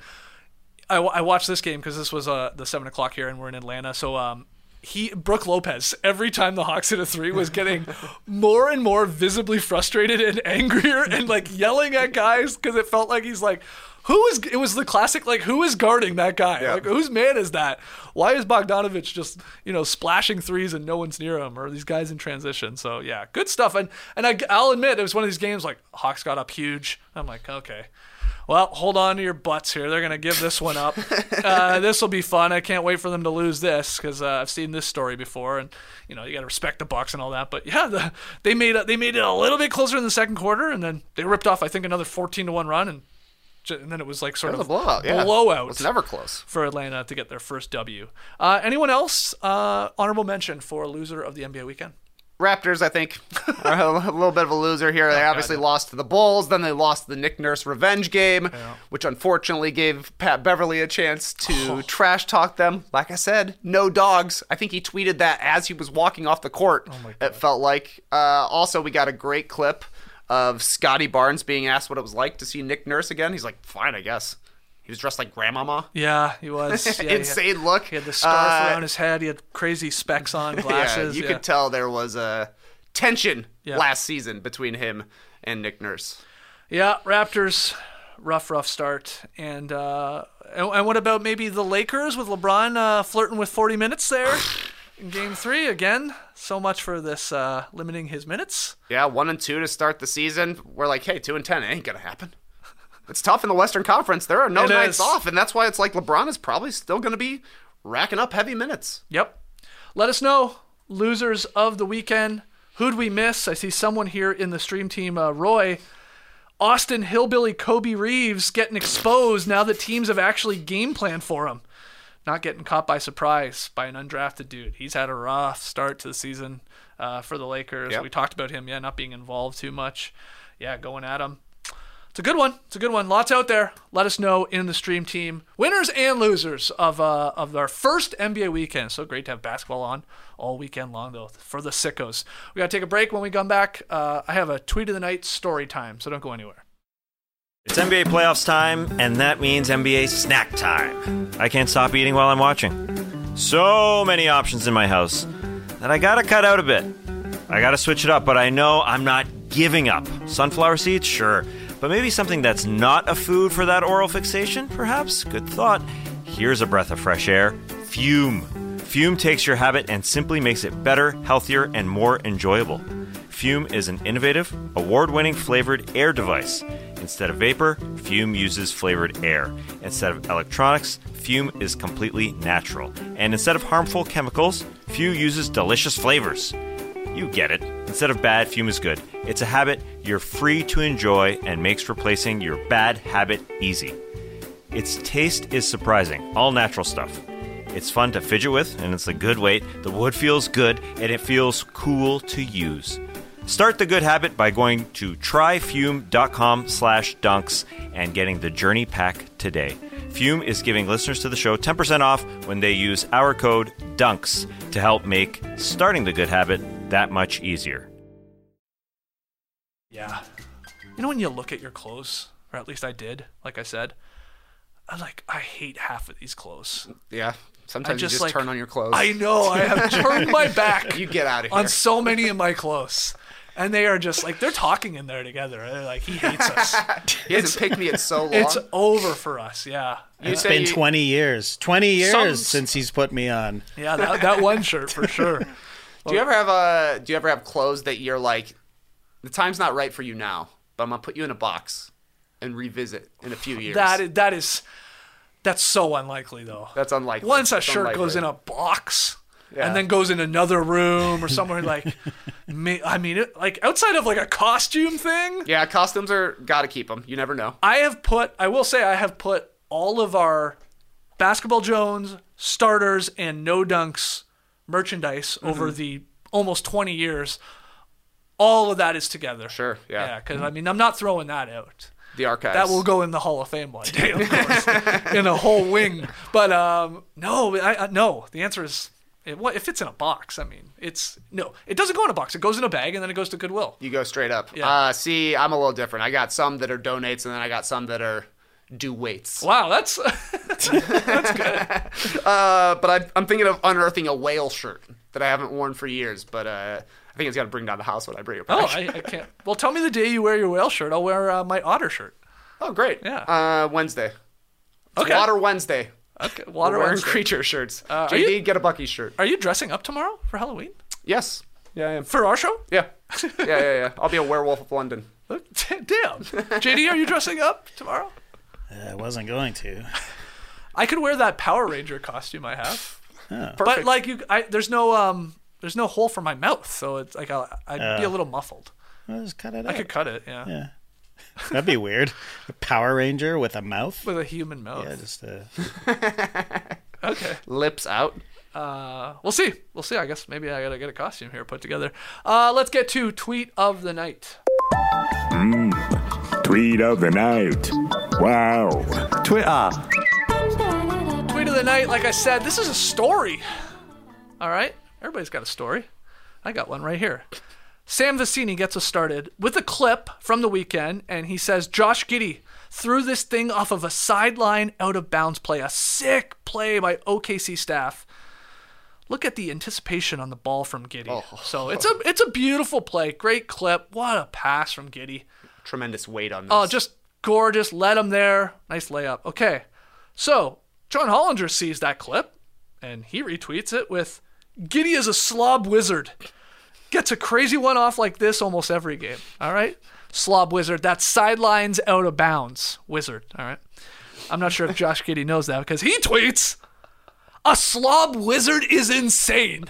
I, I watched this game because this was uh, the seven o'clock here, and we're in Atlanta. So um, he Brooke Lopez, every time the Hawks hit a three, was getting more and more visibly frustrated and angrier, and like yelling at guys because it felt like he's like, who is? It was the classic like, who is guarding that guy? Yeah. Like, whose man is that? Why is Bogdanovich just you know splashing threes and no one's near him, or these guys in transition? So yeah, good stuff. And and I, I'll admit it was one of these games like Hawks got up huge. I'm like, okay. Well, hold on to your butts here. They're going to give this one up. Uh, this will be fun. I can't wait for them to lose this because uh, I've seen this story before, and you know you got to respect the Bucks and all that. But yeah, the, they made it, they made it a little bit closer in the second quarter, and then they ripped off I think another fourteen to one run, and and then it was like sort It was of a blowout. Yeah. blowout. It was never close for Atlanta to get their first W. Uh, anyone else uh, honorable mention for loser of the N B A weekend? Raptors, I think, are a little bit of a loser here. They obviously lost to the Bulls. Then they lost the Nick Nurse revenge game, Yeah. which unfortunately gave Pat Beverly a chance to Oh. trash talk them. Like I said, no dogs. I think he tweeted that as he was walking off the court. Oh my God. It felt like. Uh, also, we got a great clip of Scotty Barnes being asked what it was like to see Nick Nurse again. He's like, fine, I guess. He was dressed like grandmama. Yeah, he was. Yeah, he had- Insane look. He had the scarf Uh, around his head. He had crazy specs on, glasses. Yeah, you yeah. could tell there was a tension Yeah. last season between him and Nick Nurse. Yeah, Raptors, rough, rough start. And uh, and, and what about maybe the Lakers with LeBron uh, flirting with forty minutes there in Game Three again? So much for this uh, limiting his minutes. Yeah, one and two to start the season. We're like, hey, two and ten, it ain't gonna happen. It's tough in the Western Conference. There are no It nights is. off, and that's why it's like LeBron is probably still gonna be racking up heavy minutes. Yep. Let us know, losers of the weekend. Who'd we miss? I see someone here in the stream team, uh, Roy. Austin Hillbilly Kobe Reeves getting exposed now that teams have actually game planned for him. Not getting caught by surprise by an undrafted dude. He's had a rough start to the season uh, for the Lakers. Yep. We talked about him, yeah, not being involved too much. Yeah, going at him. It's a good one. It's a good one. Lots out there. Let us know in the stream team. Winners and losers of uh, of our first N B A weekend. So great to have basketball on all weekend long, though, for the sickos. We got to take a break. When we come back, uh, I have a tweet of the night story time, so don't go anywhere. It's N B A playoffs time, and that means N B A snack time. I can't stop eating while I'm watching. So many options in my house that I gotta cut out a bit. I gotta switch it up, but I know I'm not giving up. Sunflower seeds? Sure. But maybe something that's not a food for that oral fixation, perhaps? Good thought. Here's a breath of fresh air. Fume. Fume takes your habit and simply makes it better, healthier, and more enjoyable. Fume is an innovative, award-winning flavored air device. Instead of vapor, Fume uses flavored air. Instead of electronics, Fume is completely natural. And instead of harmful chemicals, Fume uses delicious flavors. You get it. Instead of bad, Fume is good. It's a habit you're free to enjoy and makes replacing your bad habit easy. Its taste is surprising, all natural stuff. It's fun to fidget with, and it's a good weight. The wood feels good, and it feels cool to use. Start the good habit by going to tryfume.com slash dunks and getting the Journey Pack today. Fume is giving listeners to the show ten percent off when they use our code DUNKS to help make starting the good habit that much easier. Yeah. You know when you look at your clothes, or at least I did, like I said, I'm like, I hate half of these clothes. Yeah, sometimes I just, you just like, turn on your clothes. I know, I have turned my back You get out of here. on so many of my clothes. And they are just like, they're talking in there together. They're like, he hates us. He hasn't picked me in so long. It's over for us, yeah. You It's say been you- twenty years. twenty years Some- since he's put me on. Yeah, that, that one shirt for sure. Do you ever have a? Do you ever have clothes that you're like, the time's not right for you now, but I'm gonna put you in a box and revisit in a few years. That is, that is that's so unlikely though. That's unlikely. Once a That's shirt unlikely. goes in a box Yeah. and then goes in another room or somewhere like, me, I mean, it, like outside of like a costume thing, Yeah, costumes are gotta keep them. You never know. I have put, I will say, I have put all of our Basketball Jones starters and no dunks merchandise Mm-hmm. over the almost twenty years. All of that is together. Sure, yeah. Yeah, because I mean, I'm not throwing that out. The archives. That will go in the Hall of Fame one day, of course, in a whole wing. But um, no, I, I, no. The answer is, it, what if it's in a box? I mean, it's no. It doesn't go in a box. It goes in a bag and then it goes to Goodwill. You go straight up. Yeah. Uh, see, I'm a little different. I got some that are donates, and then I got some that are due weights. Wow, that's that's good. Uh, but I, I'm thinking of unearthing a whale shirt that I haven't worn for years, but uh, I think it's got to bring down the house when I bring it Oh, back. I, I can't. Well, tell me the day you wear your whale shirt. I'll wear uh, my otter shirt. Oh, great. Yeah. Uh, Wednesday. It's Okay. Water Wednesday. Okay, We're water wearing Wednesday. creature shirts. Uh, are J D, you- get a Bucky shirt. Are you dressing up tomorrow for Halloween? Yes. Yeah, I am. For our show? Yeah. Yeah, yeah, yeah. I'll be a werewolf of London. Look, Damn. J D, are you dressing up tomorrow? I wasn't going to. I could wear that Power Ranger costume I have. Perfect. But like you, I there's no um there's no hole for my mouth, so it's like I'll, I'd be a Uh. little muffled. Well, just cut it I out. could cut it, yeah, Yeah. That'd be weird. A Power Ranger with a mouth? with a human mouth. Yeah, just uh Okay, Lips out. uh, we'll see. We'll see. I guess maybe I gotta get a costume here put together. Uh, let's get to tweet of the night. Tweet of the night. Wow. Twitter. Tweet of the night. Like I said, this is a story. All right, everybody's got a story. I got one right here. Sam Vecini gets us started with a clip from the weekend, and he says Josh Giddey threw this thing off of a sideline out of bounds play. A sick play by O K C staff. Look at the anticipation on the ball from Giddey. Oh. So it's a it's a beautiful play. Great clip. What a pass from Giddey. Tremendous weight on this. Oh, just gorgeous. Let him there. Nice layup. Okay. So John Hollinger sees that clip and he retweets it with Giddey is a slob wizard. Gets a crazy one off like this almost every game. All right. Slob wizard. That's sidelines out of bounds wizard. All right. I'm not sure if Josh Giddey knows that because he tweets a slob wizard is insane.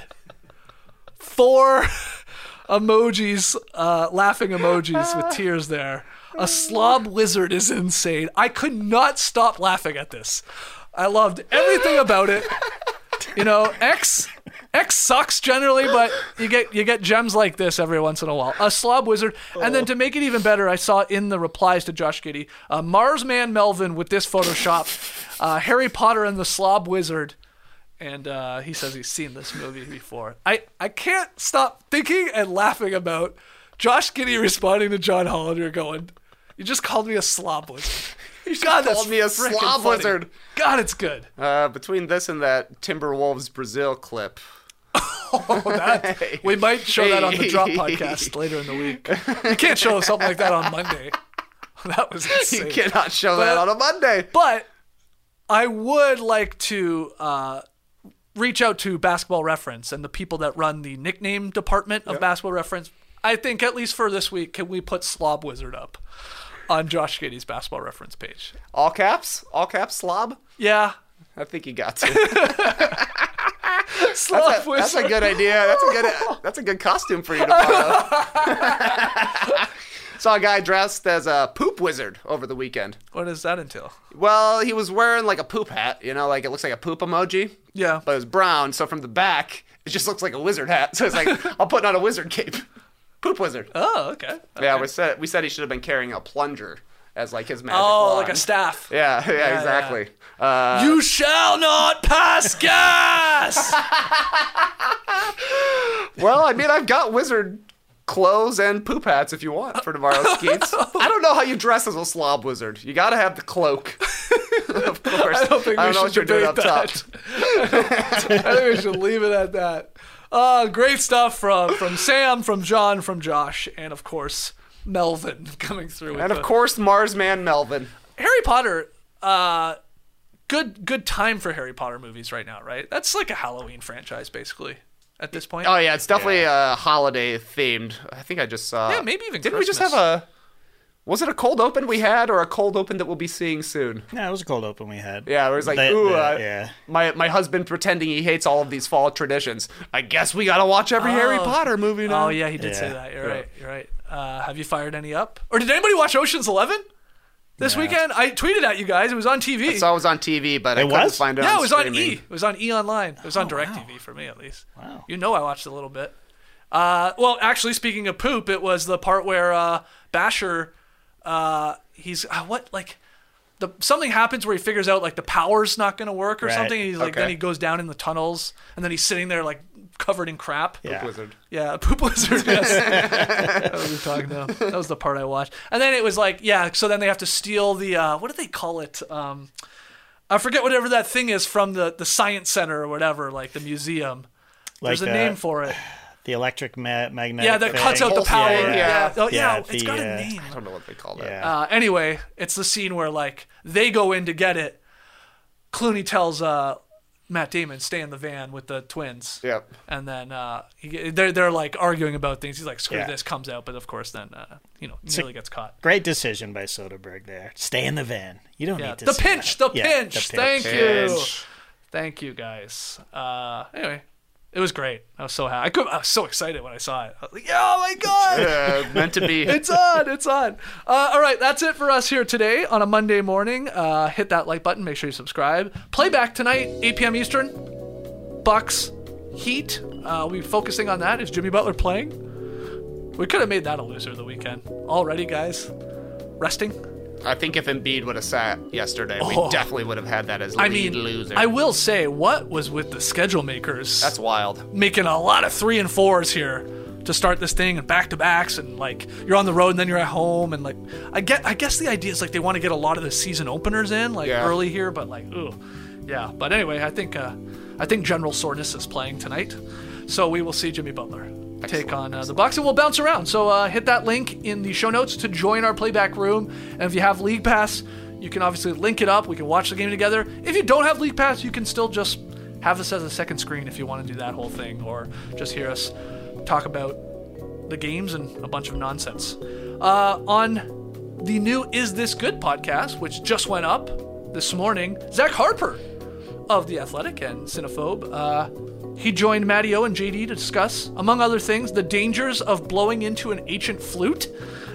Four emojis, uh, laughing emojis with tears there. A slob wizard is insane. I could not stop laughing at this. I loved everything about it. You know, X X sucks generally, but you get you get gems like this every once in a while. A slob wizard, and then to make it even better, I saw in the replies to Josh Giddey, uh, Marsman Melvin with this Photoshop, uh, Harry Potter and the Slob Wizard. And uh, he says he's seen this movie before. I, I can't stop thinking and laughing about Josh Giddey responding to John Hollander going, you just called me a slob wizard. You God, that's called me a frickin' slob funny. wizard. God, it's good. Uh, between this and that Timberwolves Brazil clip. Oh, that, we might show that on the Drop podcast later in the week. You can't show something like that on Monday. That was insane. You cannot show But- that on a Monday. But I would like to uh, reach out to Basketball Reference and the people that run the nickname department of Basketball Reference. I think at least for this week, can we put Slob Wizard up on Josh Giddey's Basketball Reference page? All caps? All caps slob? Yeah. I think you got to. Slob That's a, Wizard. that's a good idea. That's a good that's a good costume for you tomorrow. Saw a guy dressed as a poop wizard over the weekend. What does that entail? Well, he was wearing like a poop hat, you know, like it looks like a poop emoji, Yeah. but it was brown, so from the back, it just looks like a wizard hat. So it's like, I'll put on a wizard cape. Poop wizard. Oh, okay. Yeah, Okay. we said we said he should have been carrying a plunger as like his magic Oh, wand. like a staff. Yeah, yeah, yeah. exactly. Uh, You shall not pass gas! well, I mean, I've got wizard clothes and poop hats if you want for tomorrow's skeets. I don't know how you dress as a slob wizard. You got to have the cloak, of course. I don't think we know should what you're doing debate up top. that. I think we should leave it at that. Uh, great stuff from, from Sam, from John, from Josh, and of course, Melvin coming through. With And of the- course, Marsman Melvin. Harry Potter, uh, good good time for Harry Potter movies right now, right? That's like a Halloween franchise, basically, at this point. Oh yeah, it's definitely yeah. uh, holiday themed. I think I just saw. Yeah, maybe even. Didn't Christmas. we just have a? Was it a cold open we had, or a cold open that we'll be seeing soon? No, it was a cold open we had. Yeah, it was like, The- ooh, the- uh, yeah. my my husband pretending he hates all of these fall traditions. I guess we gotta watch every Harry Oh. Potter movie now. Oh yeah, he did Yeah. say that. You're right. You're right. Uh, have you fired any up? Or did anybody watch Ocean's Eleven this No. weekend? I tweeted at you guys. It was on T V. I saw it was on T V, but I It couldn't was? find it. Yeah, on it was on streaming. E. It was on E Online. It was on Oh, DirecTV wow. for me, at least. Wow. You know I watched a little bit. Uh, well, actually, speaking of poop, it was the part where uh, Basher, uh, he's, uh, what, like, the something happens where he figures out, like, the power's not going to work or Right. something. And he's like, Okay. then he goes down in the tunnels, and then he's sitting there, like, covered in crap. Yeah. Wizard. Yeah, Poop Wizard, yes. That was what we were talking about. That was the part I watched. And then it was like, yeah, so then they have to steal the, uh, what do they call it? Um, I forget whatever that thing is from the, the Science Center or whatever, like the museum. There's Like a the- name for it. The electric ma- magnetic. Yeah, that thing. cuts out the power. Yeah, Yeah, yeah. Oh, yeah, Yeah, it's the, got a uh, name. I don't know what they call that. Yeah. Uh, anyway, it's the scene where, like, they go in to get it. Clooney tells uh, Matt Damon, stay in the van with the twins. Yep. And then uh, he, they're, they're, like, arguing about things. He's like, screw Yeah. this, comes out. But, of course, then, uh, you know, a- nearly gets caught. Great decision by Soderbergh there. Stay in the van. You don't Yeah, need to the see pinch, that. the Yeah, pinch. the Thank pinch. you. Pinch. Thank you, guys. Uh, anyway, it was great. I was so happy. I, could, I was so excited when I saw it. I was like, yeah, oh, my God. Uh, meant to be. It's on. It's on. Uh, all right, that's it for us here today on a Monday morning. Uh, hit that like button. Make sure you subscribe. Playback tonight, eight p.m. Eastern. Bucks, Heat. Uh, we'll be focusing on that. Is Jimmy Butler playing? We could have made that a loser of the weekend. Already, guys. Resting. I think if Embiid would have sat yesterday, we Oh. definitely would have had that as lead I mean, loser. I will say, what was with the schedule makers? That's wild. Making a lot of three and fours here to start this thing, and back to backs, and like you're on the road and then you're at home, and like I get, I guess the idea is like they want to get a lot of the season openers in like Yeah. early here, but like ooh, yeah. But anyway, I think uh, I think General Soreness is playing tonight, so we will see Jimmy Butler take on uh, the Bucks, and we'll bounce around. So uh, hit that link in the show notes to join our playback room, and if you have League Pass, you can obviously link it up. We can watch the game together. If you don't have League Pass, you can still just have us as a second screen if you want to do that whole thing, or just hear us talk about the games and a bunch of nonsense. Uh, on the new Is This Good podcast, which just went up this morning, Zach Harper of The Athletic and Cinephobe, uh, he joined Matty O and J D to discuss, among other things, the dangers of blowing into an ancient flute.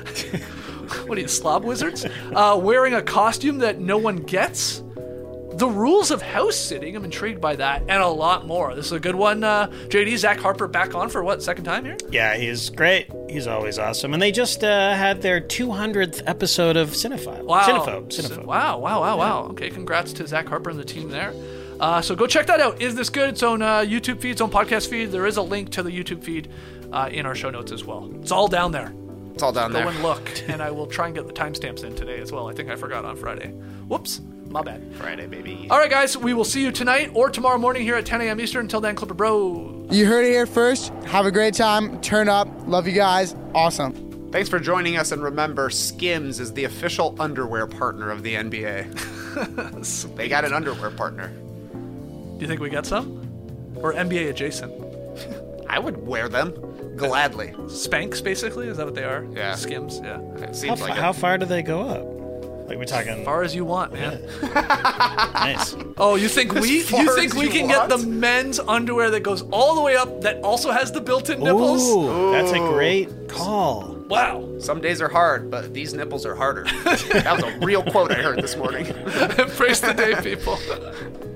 What are you, slob wizards? Uh, wearing a costume that no one gets. The rules of house sitting. I'm intrigued by that, and a lot more. This is a good one. Uh, J D, Zach Harper back on for what, second time here? Yeah, he's great. He's always awesome. And they just uh, had their two hundredth episode of Cinephile. Wow. Cinephobe. Cinephobe. Wow, wow, wow, wow. Okay, congrats to Zach Harper and the team there. Uh, so go check that out. Is This Good? Its own uh, YouTube feed, its own podcast feed. There is a link to the YouTube feed uh, in our show notes as well. It's all down there. It's all down Go there. and look, and I will try and get the timestamps in today as well. I think I forgot on Friday. Whoops, my bad. Friday, baby. All right, guys, we will see you tonight or tomorrow morning here at ten a.m. Eastern. Until then, Clipper Bro. You heard it here first. Have a great time. Turn up. Love you guys. Awesome. Thanks for joining us, and remember, Skims is the official underwear partner of the N B A. They got an underwear partner. Do you think we got some? Or N B A adjacent? I would wear them gladly. Spanx, basically? Is that what they are? Yeah. Skims, yeah. It How, seems fa- like how it. far do they go up? Like we're talking. As far as you want, man. Nice. Oh, you think we far you think as we you can want? get the men's underwear that goes all the way up that also has the built-in nipples? Ooh, that's a great call. Wow. Some days are hard, but these nipples are harder. That was a real quote I heard this morning. Embrace the day, people.